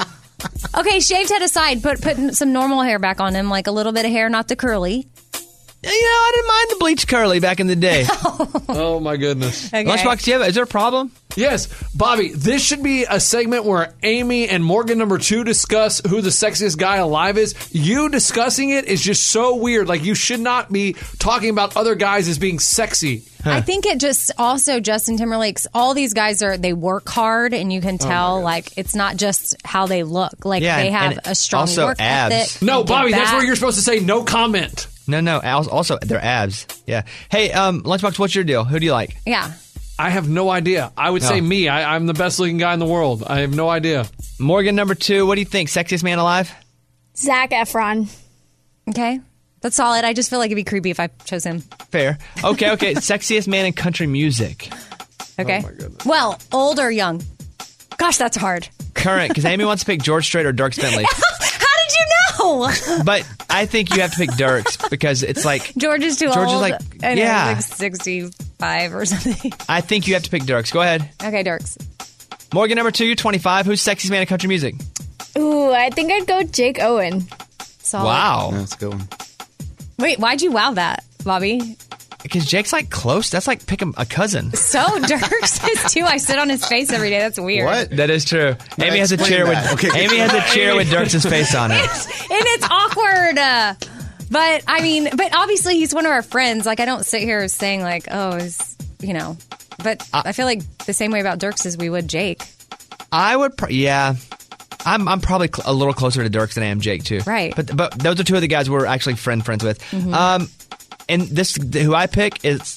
Okay, shaved head aside, put put some normal hair back on him, like a little bit of hair, not the curly. You know, I didn't mind the bleach curly back in the day. Oh my goodness. Okay. Lunchbox, do you have, is there a problem? Yes, Bobby, this should be a segment where Amy and Morgan number two discuss who the sexiest guy alive is. You discussing it is just so weird. Like, you should not be talking about other guys as being sexy. I think it just also Justin Timberlake's. All these guys are they work hard, and you can tell like it's not just how they look. Like Yeah, they and- have and a strong also work abs. ethic. No, They give Bobby, that's back. where you're supposed to say no comment. No, no. al- Also, their abs. Yeah. Hey, um, Lunchbox, what's your deal? Who do you like? Yeah. I have no idea. I would say No. me. I, I'm the best looking guy in the world. I have no idea. Morgan, number two. What do you think? Sexiest man alive? Zac Efron. Okay, that's solid. I just feel like it'd be creepy if I chose him. Fair. Okay, okay. Sexiest man in country music. Okay. Well, old or young? Gosh, that's hard. Current, because Amy wants to pick George Strait or Dirk Bentley. How did you know? But I think you have to pick Dirks because it's like George is too George is old. like- I know, yeah. he's like sixty-five or something. I think you have to pick Dirks. Go ahead. Okay, Dirks. Morgan, number two. You're twenty-five. Who's sexiest man in country music? Ooh, I think I'd go Jake Owen. Solid. Wow. That's a good one. Wait, why'd you wow that, Bobby? Because Jake's like close. That's like picking a cousin. So Dirks is too. I sit on his face every day. That's weird. What? That is true. Amy has a explain chair that. with Okay. Amy has a chair with Dirks' face on it. And it's awkward. Uh, but I mean, but obviously he's one of our friends. Like I don't sit here saying like, oh, is you know. But I feel like the same way about Dirks as we would Jake. I would, pr- yeah. I'm I'm probably cl- a little closer to Dirks than I am Jake too. Right. But but those are two of the guys we're actually friend friends with. Mhm. Um, and this who I pick is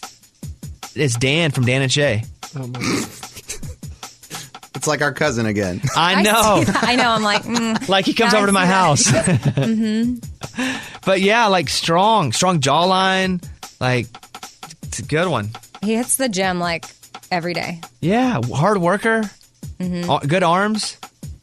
is Dan from Dan and Shay. It's like our cousin again. I know. see that. I know. I'm like, mm, Like he comes I over to see my that. house. hmm But yeah, like strong, strong jawline. Like it's a good one. He hits the gym like every day. Yeah, hard worker. Mhm. Ar- Good arms.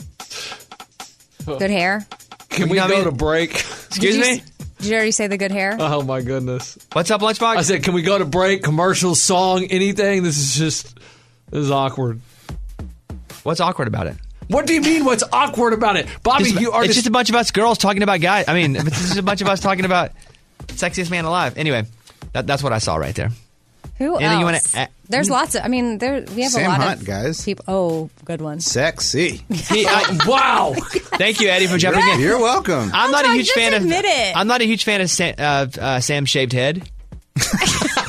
Good hair. Can we You know what I go mean? to break? Excuse Did you me. s- Did you already say the good hair? Oh my goodness. What's up, Lunchbox? I said, can we go to break? Commercial, song, anything? This is just, this is awkward. What's awkward about it? What do you mean? What's awkward about it, Bobby? Just- you are it's just, just a bunch of us girls talking about guys. I mean, it's just a bunch of us talking about sexiest man alive. Anyway, that, that's what I saw right there. Who Anything you else? wanna add? There's lots of. I mean, there we have Sam a lot Hunt, of guys. people. Oh, good one. Sexy. He, I, wow. Thank you, Eddie, for jumping in. You're welcome. I'm not a Oh, huge just fan of. admit it. I'm not a huge fan of Sam, uh, uh, Sam's shaved head.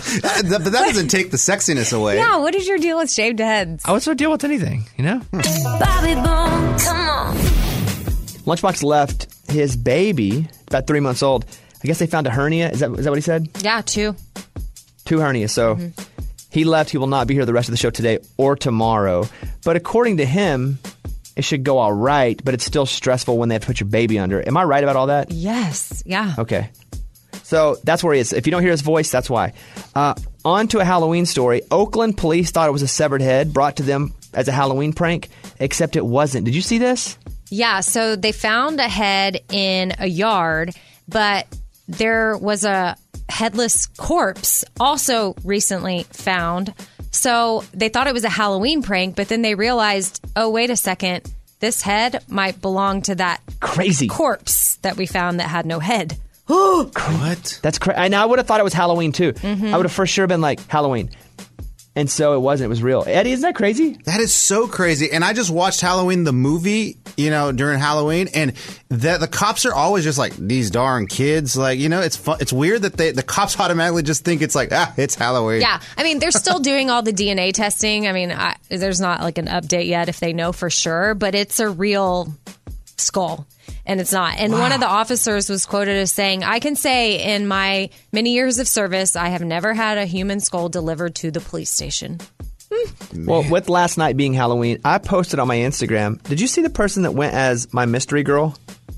But that doesn't take the sexiness away. Yeah, what is your deal with shaved heads? Oh, what's our deal with anything, you know? Bobby Bones, come on. Lunchbox left his baby, about three months old. I guess they found a hernia. Is that is that what he said? Yeah, two. Two hernias. So Mm-hmm. he left. He will not be here the rest of the show today or tomorrow. But according to him, it should go all right, but it's still stressful when they have to put your baby under. Am I right about all that? Yes. Yeah. Okay. So that's where he is. If you don't hear his voice, that's why. Uh, on to a Halloween story. Oakland police thought it was a severed head brought to them as a Halloween prank, except it wasn't. Did you see this? Yeah, so they found a head in a yard, but there was a headless corpse also recently found. So they thought it was a Halloween prank, but then they realized, oh, wait a second, this head might belong to that crazy corpse that we found that had no head. What? That's crazy. And I would have thought it was Halloween too. Mhm. I would have for sure been like Halloween. And so it wasn't. It was real. Eddie, isn't that crazy? That is so crazy. And I just watched Halloween, the movie, you know, during Halloween, and the, the cops are always just like, these darn kids. Like, you know, it's fun. It's weird that they the cops automatically just think it's like, ah, it's Halloween. Yeah, I mean, they're still doing all the D N A testing. I mean, I, there's not like an update yet if they know for sure, but it's a real skull. And it's not. And one of the officers was quoted as saying, I can say in my many years of service, I have never had a human skull delivered to the police station. Well, with last night being Halloween, I posted on my Instagram. Did you see the person that went as my mystery girl?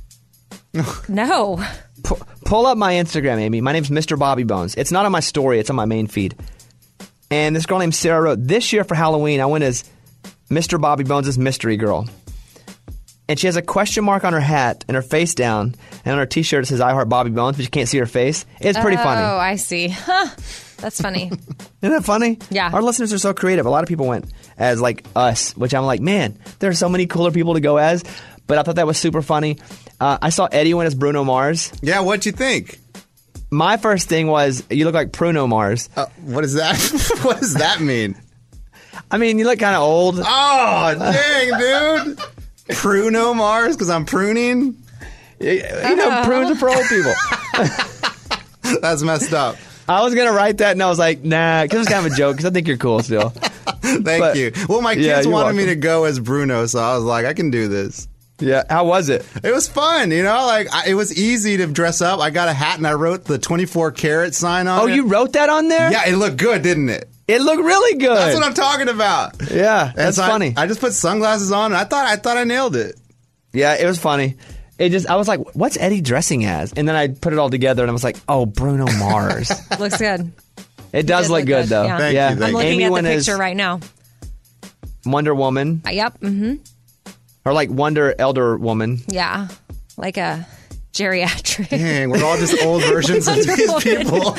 No. P- pull up my Instagram, Amy. My name's Mister Bobby Bones. It's not on my story. It's on my main feed. And this girl named Sarah wrote, this year for Halloween, I went as Mister Bobby Bones' mystery girl. And she has a question mark on her hat and her face down. And on her T-shirt it says, I Heart Bobby Bones, but you can't see her face. It's pretty oh, funny. Oh, I see. Huh. That's funny. Isn't that funny? Yeah. Our listeners are so creative. A lot of people went as like us, which I'm like, man, there are so many cooler people to go as. But I thought that was super funny. Uh, I saw Eddie went as Bruno Mars. Yeah, what'd you think? My first thing was, you look like Bruno Mars. Uh, what is that? What does that mean? I mean, you look kind of old. Oh, dang, dude. Pruno Mars, because I'm pruning? You know, prunes are for old people. That's messed up. I was going to write that, and I was like, nah, because it's kind of a joke, because I think you're cool still. Thank But- you. Well, my kids Yeah, wanted you're welcome. me to go as Bruno, so I was like, I can do this. Yeah, how was it? It was fun, you know, like I, it was easy to dress up. I got a hat and I wrote the twenty-four karat sign on Oh, it. you wrote that on there? Yeah, it looked good, didn't it? It looked really good. That's what I'm talking about. Yeah, And that's so I- funny. I, just put sunglasses on and I thought I thought I nailed it. Yeah, it was funny. It just, I was like, what's Eddie dressing as? And then I put it all together, and I was like, oh, Bruno Mars. Looks good. It does did look look good, good, though. yeah. Thank yeah. you, thank I'm you. looking Amy at the went as picture right now. Wonder Woman, Uh, yep. Mm-hmm. or like Wonder Elder Woman. Yeah. Like a geriatric. Dang, we're all just old versions of Wonder these Woman. people.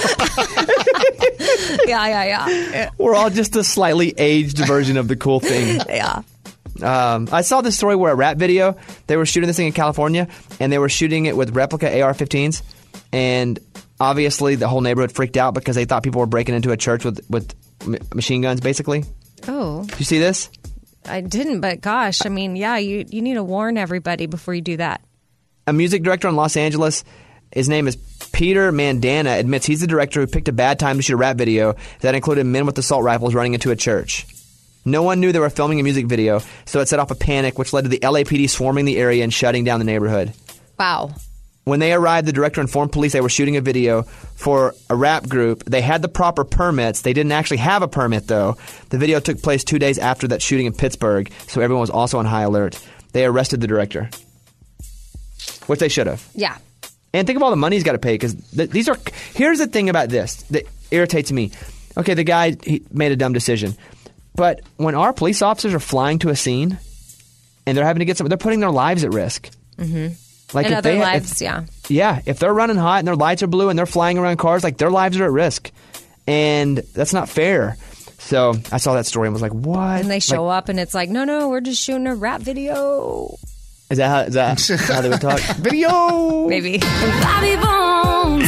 yeah, yeah, yeah. We're all just a slightly aged version of the cool thing. Yeah. Um, I saw this story where a rap video, they were shooting this thing in California, and they were shooting it with replica A R fifteens, and obviously the whole neighborhood freaked out because they thought people were breaking into a church with, with m- machine guns, basically. Oh, Did you see this? I didn't, but gosh, I mean, yeah, you, you need to warn everybody before you do that. A music director in Los Angeles, his name is Peter Mandana, admits he's the director who picked a bad time to shoot a rap video that included men with assault rifles running into a church. No one knew they were filming a music video, so it set off a panic, which led to the L A P D swarming the area and shutting down the neighborhood. Wow. When they arrived, the director informed police they were shooting a video for a rap group. They had the proper permits. They didn't actually have a permit, though. The video took place two days after that shooting in Pittsburgh, so everyone was also on high alert. They arrested the director, which they should have. Yeah. And think of all the money he's got to pay, because th- these are. Here's the thing about this that irritates me. Okay, the guy he made a dumb decision, but when our police officers are flying to a scene and they're having to get some, they're putting their lives at risk. Mm-hmm. Like and if other they, lives, if, yeah. Yeah, if they're running hot and their lights are blue and they're flying around cars, like their lives are at risk, and that's not fair. So I saw that story and was like, "What?" And they show like, up and it's like, no, no, we're just shooting a rap video. Is that how, is that how they would talk? Video, Maybe. Bobby Bones.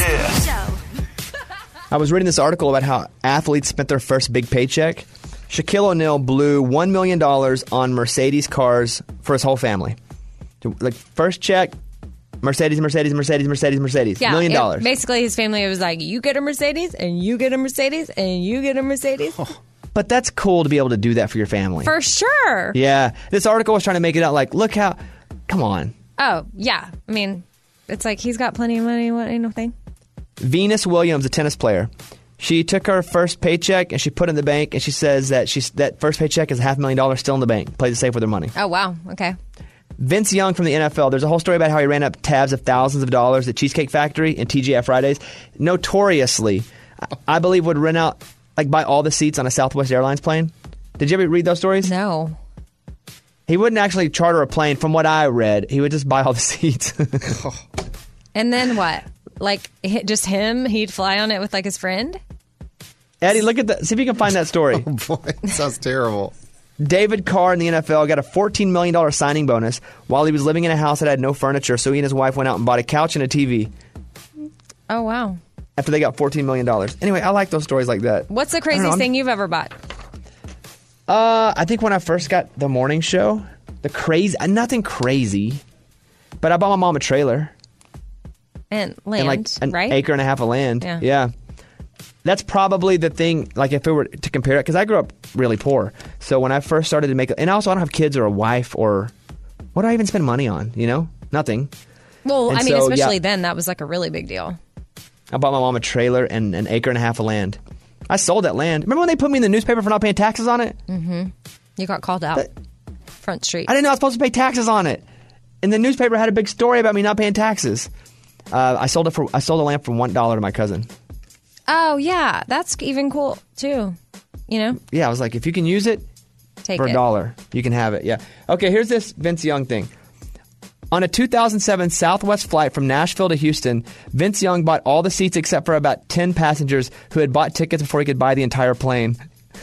I was reading this article about how athletes spent their first big paycheck. Shaquille O'Neal blew one million dollars on Mercedes cars for his whole family. Like, first check, Mercedes, Mercedes, Mercedes, Mercedes, Mercedes. Yeah, Million it- dollars. Basically, his family was like, you get a Mercedes, and you get a Mercedes, and you get a Mercedes. But that's cool to be able to do that for your family. For sure. Yeah. This article was trying to make it out like, look how, come on. Oh, yeah. I mean, it's like he's got plenty of money. What ain't no thing. Venus Williams, a tennis player. She took her first paycheck and she put it in the bank, and she says that she's that first paycheck is half a million dollars still in the bank. Plays it safe with her money. Oh, wow. Okay. Vince Young from the N F L. There's a whole story about how he ran up tabs of thousands of dollars at Cheesecake Factory and T G I Fridays. Notoriously, I believe would rent out, like, buy all the seats on a Southwest Airlines plane. Did you ever read those stories? No. He wouldn't actually charter a plane. From what I read, he would just buy all the seats. And then what? Like, hi- just him? He'd fly on it with, like, his friend? Eddie, look at that. See if you can find that story. Oh, boy. That sounds terrible. David Carr in the N F L got a fourteen million dollars signing bonus while he was living in a house that had no furniture, so he and his wife went out and bought a couch and a T V Oh, wow. after they got fourteen million dollars. Anyway, I like those stories like that. What's the I don't know, craziest I'm- thing you've ever bought? Uh, I think when I first got the morning show, the crazy, nothing crazy, but I bought my mom a trailer. And land, and like an right? acre and a half of land. Yeah. Yeah. That's probably the thing, like if it were to compare it, because I grew up really poor. So when I first started to make, and also I don't have kids or a wife or, what do I even spend money on, you know? Nothing. Well, And I mean, so, especially yeah. then, that was like a really big deal. I bought my mom a trailer and an acre and a half of land. I sold that land. Remember when they put me in the newspaper for not paying taxes on it? Mm-hmm. You got called out. Front Street. I didn't know I was supposed to pay taxes on it. And the newspaper had a big story about me not paying taxes. Uh, I sold it for I sold the land for one dollar to my cousin. Oh, yeah. That's even cool, too. You know? Yeah, I was like, if you can use it Take for it. a dollar, you can have it. Yeah. Okay, here's this Vince Young thing. On a two thousand seven Southwest flight from Nashville to Houston, Vince Young bought all the seats except for about ten passengers who had bought tickets before he could buy the entire plane.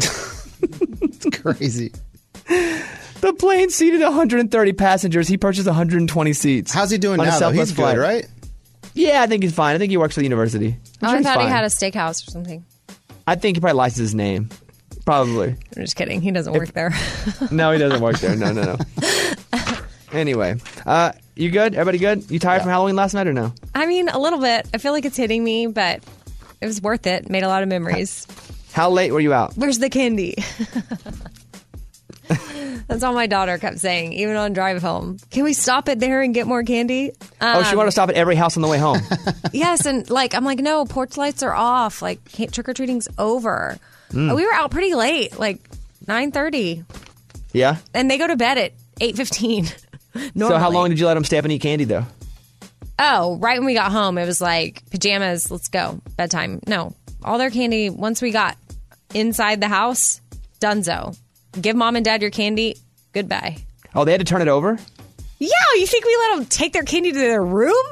It's crazy. The plane seated one hundred thirty passengers. He purchased one hundred twenty seats. How's he doing on a now, though? Southwest He's flight. good, right? Yeah, I think he's fine. I think he works for the university. I'm Oh, sure I he's thought he fine. had a steakhouse or something. I think he probably licensed his name. Probably. I'm just kidding. He doesn't work there. No, he doesn't work there. No, no, no. Anyway, uh, you good? Everybody good? You tired from Halloween last night or no? I mean, a little bit. I feel like it's hitting me, but it was worth it. Made a lot of memories. How late were you out? Where's the candy? That's all my daughter kept saying, even on drive home. Can we stop it there and get more candy? Oh, she Um, wanted to stop at every house on the way home. Yes, and like I'm like, no, porch lights are off. Like trick or treating's over. Mm. We were out pretty late, like nine thirty, Yeah? and they go to bed at eight fifteen. So how long did you let them stay up and eat candy, though? Oh, right when we got home, it was like pajamas. Let's go bedtime. No, all their candy. Once we got inside the house, donezo. Give mom and dad your candy. Goodbye. Oh, they had to turn it over? Yeah, you think we let them take their candy to their room?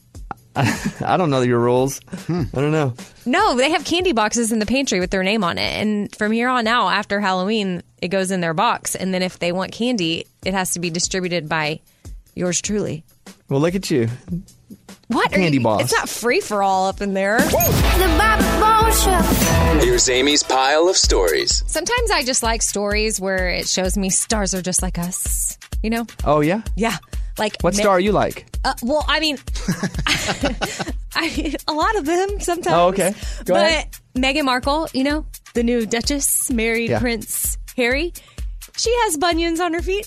I don't know your rules. I don't know. No, they have candy boxes in the pantry with their name on it. And from here on out, after Halloween, it goes in their box. And then if they want candy, it has to be distributed by yours truly. Well, look at you. What? Are Candy you- boss. It's not free for all up in there. The Bobby Bones Show. Here's Amy's pile of stories. Sometimes I just like stories where it shows me stars are just like us. You know? Oh, yeah? Yeah. Like What Ma- star are you like? Uh, well, I mean, I, a lot of them sometimes. Oh, okay. Go but ahead. Meghan Markle, you know, the new Duchess, married Yeah. Prince Harry, she has bunions on her feet.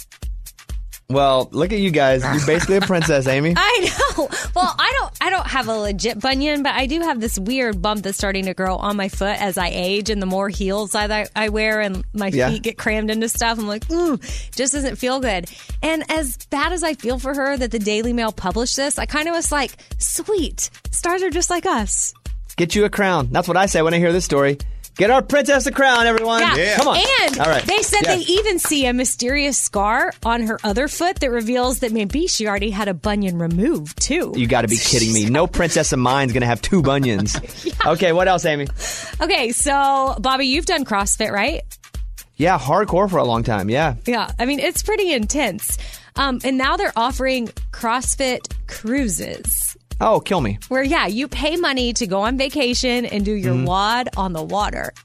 Well, look at you guys. You're basically a princess, Amy. I know. Well, I don't. I don't have a legit bunion, but I do have this weird bump that's starting to grow on my foot as I age, and the more heels I, I wear, and my Yeah. feet get crammed into stuff. I'm like, ooh, just doesn't feel good. And as bad as I feel for her that the Daily Mail published this, I kind of was like, sweet, stars are just like us. Get you a crown. That's what I say when I hear this story. Get our princess a crown, everyone. Yeah. Come on. And All right. they said Yeah. they even see a mysterious scar on her other foot that reveals that maybe she already had a bunion removed, too. You got to be kidding me. No princess of mine's going to have two bunions. Okay, what else, Amy? Okay, so, Bobby, you've done CrossFit, right? Yeah, hardcore for a long time. Yeah. Yeah, I mean, it's pretty intense. Um, and now they're offering CrossFit cruises. Oh, kill me. Where, yeah, you pay money to go on vacation and do your Mhm. WOD on the water.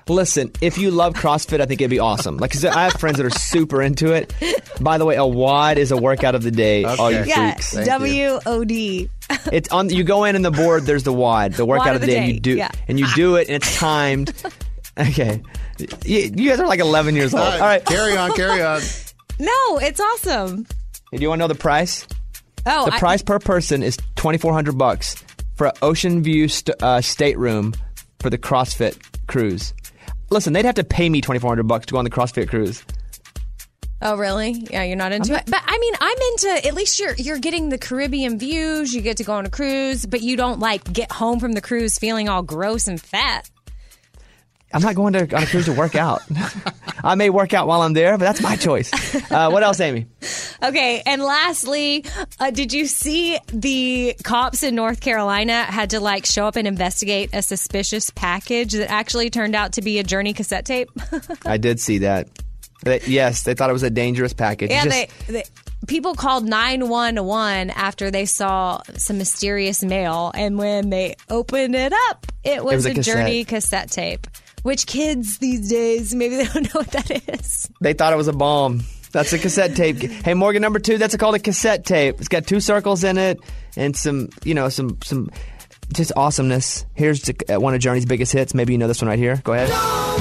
Listen, if you love CrossFit, I think it'd be awesome. Like, 'cause I have friends that are super into it. By the way, a WOD is a workout of the day. All you Yeah, freaks. W O D. It's on. You go in and the board. There's the WOD, the workout WOD of the day. And you do, yeah. and you do it, and it's timed. Okay, you, you guys are like eleven years old. All right, carry on, carry on. No, it's awesome. Hey, do you want to know the price? Oh, the I- price per person is twenty four hundred bucks for an Ocean View st- uh, stateroom for the CrossFit cruise. Listen, they'd have to pay me twenty four hundred bucks to go on the CrossFit cruise. Oh, really? Yeah, you're not into it. But I mean, I'm into. At least you're you're getting the Caribbean views. You get to go on a cruise, but you don't like get home from the cruise feeling all gross and fat. I'm not going to on a cruise to work out. I may work out while I'm there, but that's my choice. Uh, what else, Amy? Okay, and lastly, uh, did you see the cops in North Carolina had to like show up and investigate a suspicious package that actually turned out to be a Journey cassette tape? I did see that. They, yes, they thought it was a dangerous package. Yeah, Just- they, they people called nine one one after they saw some mysterious mail, and when they opened it up, it was, was a a, cassette. Journey cassette tape. Which kids these days, maybe they don't know what that is. They thought it was a bomb. That's a cassette tape. Hey, Morgan, number two, that's called a cassette tape. It's got two circles in it and some, you know, some, some just awesomeness. Here's the, uh, one of Journey's biggest hits. Maybe you know this one right here. Go ahead.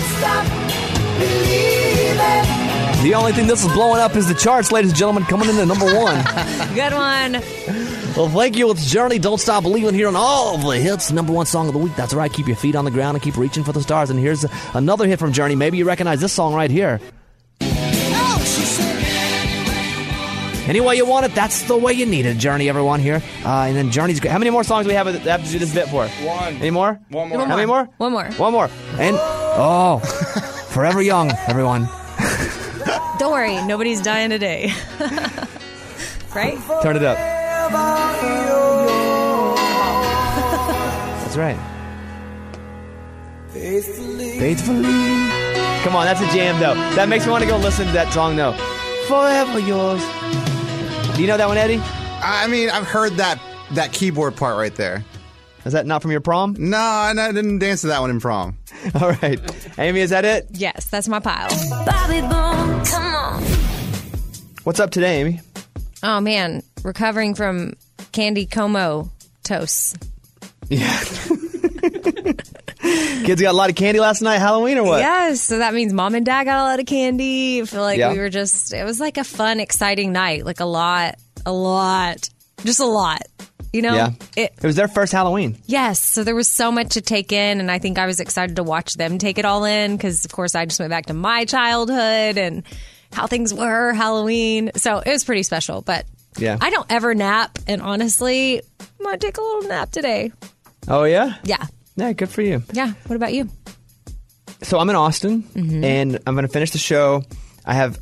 The only thing this is blowing up is the charts, ladies and gentlemen, coming in at number one. Good one. Well, thank you. It's Journey. Don't stop believing here on all of the hits. Number one song of the week. That's right. Keep your feet on the ground and keep reaching for the stars. And here's another hit from Journey. Maybe you recognize this song right here. Any way you want it, that's the way you need it, Journey, everyone here. Uh, and then Journey's great. How many more songs do we have that have to do this bit for? One. Any more? One more. One How many more? One more. One more. And, oh, Forever Young, everyone. Don't worry, nobody's dying today. Right? Turn it up. That's right. Faithfully. Faithfully. Come on, that's a jam, though. That makes me want to go listen to that song, though. Forever yours. Do you know that one, Eddie? I mean, I've heard that that keyboard part right there. Is that not from your prom? No, I I didn't dance to that one in prom. All right. Amy, is that it? Yes, that's my pile. Bobby Bones, come on. What's up today, Amy? Oh, man. Recovering from candy como toasts. Yeah. Kids got a lot of candy last night, Halloween or what? Yes, so that means mom and dad got a lot of candy. I feel like Yeah. we were just, it was like a fun, exciting night. Like a lot, a lot, just a lot. You know? Yeah. It, It was their first Halloween. yes, so there was so much to take in, and I think I was excited to watch them take it all in because, of course, I just went back to my childhood and how things were Halloween. So it was pretty special, but Yeah. I don't ever nap, and honestly, I'm going to take a little nap today. Oh, yeah? Yeah. Yeah, good for you. Yeah. What about you? So I'm in Austin, Mm-hmm. and I'm going to finish the show. I have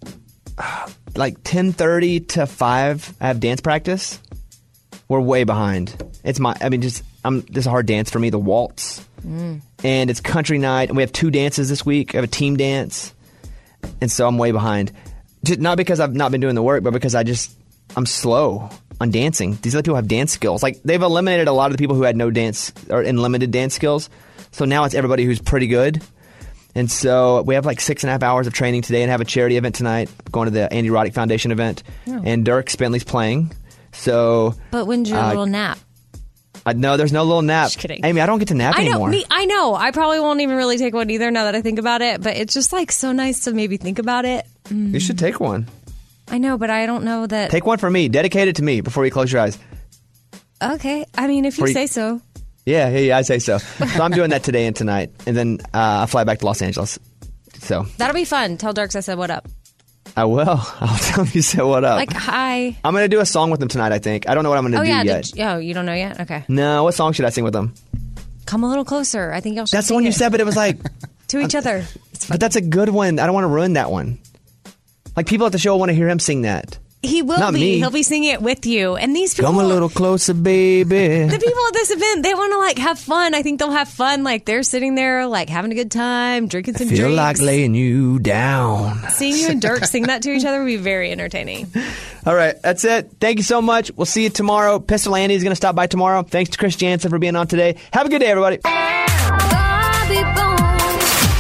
uh, like ten thirty to five. I have dance practice. We're way behind. It's my, I mean, just, I'm, this is a hard dance for me, the waltz. Mm. And it's country night, and we have two dances this week. I have a team dance, and so I'm way behind. Just, not because I've not been doing the work, but because I just, I'm slow on dancing. These other people have dance skills. Like, they've eliminated a lot of the people who had no dance or in limited dance skills. So now it's everybody who's pretty good. And so we have like six and a half hours of training today and have a charity event tonight, going to the Andy Roddick Foundation event. Oh. And Dirk Spentley's playing. So But when's your uh, little nap? I, no, there's no little nap. Just kidding. Amy, I don't get to nap I know, anymore. me, I know. I probably won't even really take one either now that I think about it, but it's just like so nice to maybe think about it. Mm. You should take one. I know, but I don't know that. Take one for me. Dedicate it to me before you close your eyes. Okay. I mean, if you For you- say so. Yeah, yeah, yeah, I say so. So I'm doing that today and tonight. And then uh, I fly back to Los Angeles. So That'll be fun. Tell Dirks I said what up. I will. I'll tell you so what up. Like, hi. I'm going to do a song with them tonight, I think. I don't know what I'm going to Oh, do yeah. yet. Did you, oh, you don't know yet? Okay. No, what song should I sing with them? Come a little closer. I think y'all should That's the sing one you it said, but it was like... to each other. But that's a good one. I don't want to ruin that one. Like, people at the show want to hear him sing that. He will Not be. me. He'll be singing it with you. And these people... Come a little closer, baby. The people at this event, they want to like have fun. I think they'll have fun. Like they're sitting there, like having a good time, drinking some Feel drinks. like laying you down. Seeing you and Dirk sing that to each other would be very entertaining. All right, that's it. Thank you so much. We'll see you tomorrow. Pistol Andy is going to stop by tomorrow. Thanks to Chris Jansen for being on today. Have a good day, everybody. Bobby Bones.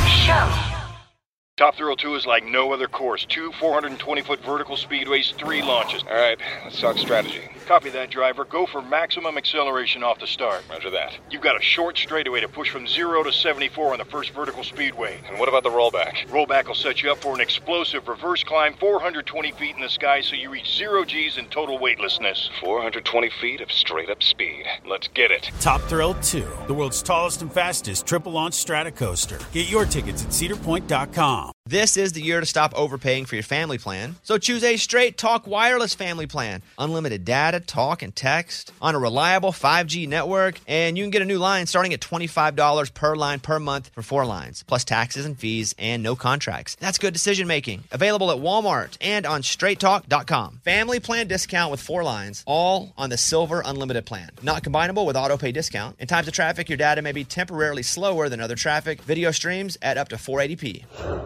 Thrill two is like no other course. Two four hundred twenty foot vertical speedways, three launches. All right, let's talk strategy. Copy that, driver. Go for maximum acceleration off the start. Roger that. You've got a short straightaway to push from zero to seventy-four on the first vertical speedway. And what about the rollback? Rollback will set you up for an explosive reverse climb four hundred twenty feet in the sky so you reach zero G's and total weightlessness. four hundred twenty feet of straight-up speed. Let's get it. Top Thrill two, the world's tallest and fastest triple-launch strata coaster. Get your tickets at cedar point dot com. This is the year to stop overpaying for your family plan. So choose a Straight Talk Wireless family plan. Unlimited data, talk, and text on a reliable five G network. And you can get a new line starting at twenty-five dollars per line per month for four lines, plus taxes and fees and no contracts. That's good decision making. Available at Walmart and on straight talk dot com. Family plan discount with four lines, all on the Silver Unlimited plan. Not combinable with auto pay discount. In times of traffic, your data may be temporarily slower than other traffic. Video streams at up to four eighty p.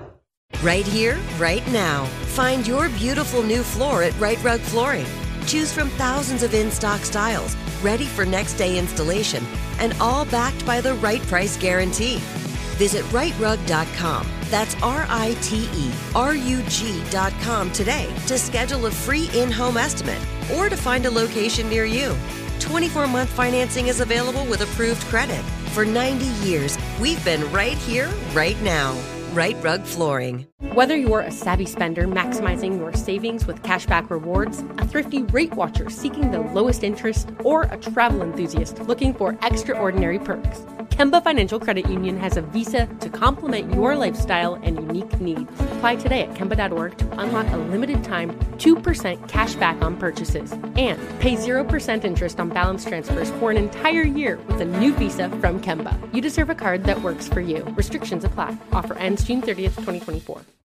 Right here, right now. Find your beautiful new floor at Right Rug Flooring. Choose from thousands of in-stock styles, ready for next day installation, and all backed by the right price guarantee. Visit right rug dot com. That's R I T E R U G dot com today to schedule a free in-home estimate or to find a location near you. twenty-four month financing is available with approved credit. For ninety years, we've been right here, right now. Right Rug Flooring. Whether you're a savvy spender maximizing your savings with cashback rewards, a thrifty rate watcher seeking the lowest interest, or a travel enthusiast looking for extraordinary perks, Kemba Financial Credit Union has a visa to complement your lifestyle and unique needs. Apply today at kemba dot org to unlock a limited time two percent cash back on purchases and pay zero percent interest on balance transfers for an entire year with a new visa from Kemba. You deserve a card that works for you. Restrictions apply. Offer ends June thirtieth, twenty twenty-four.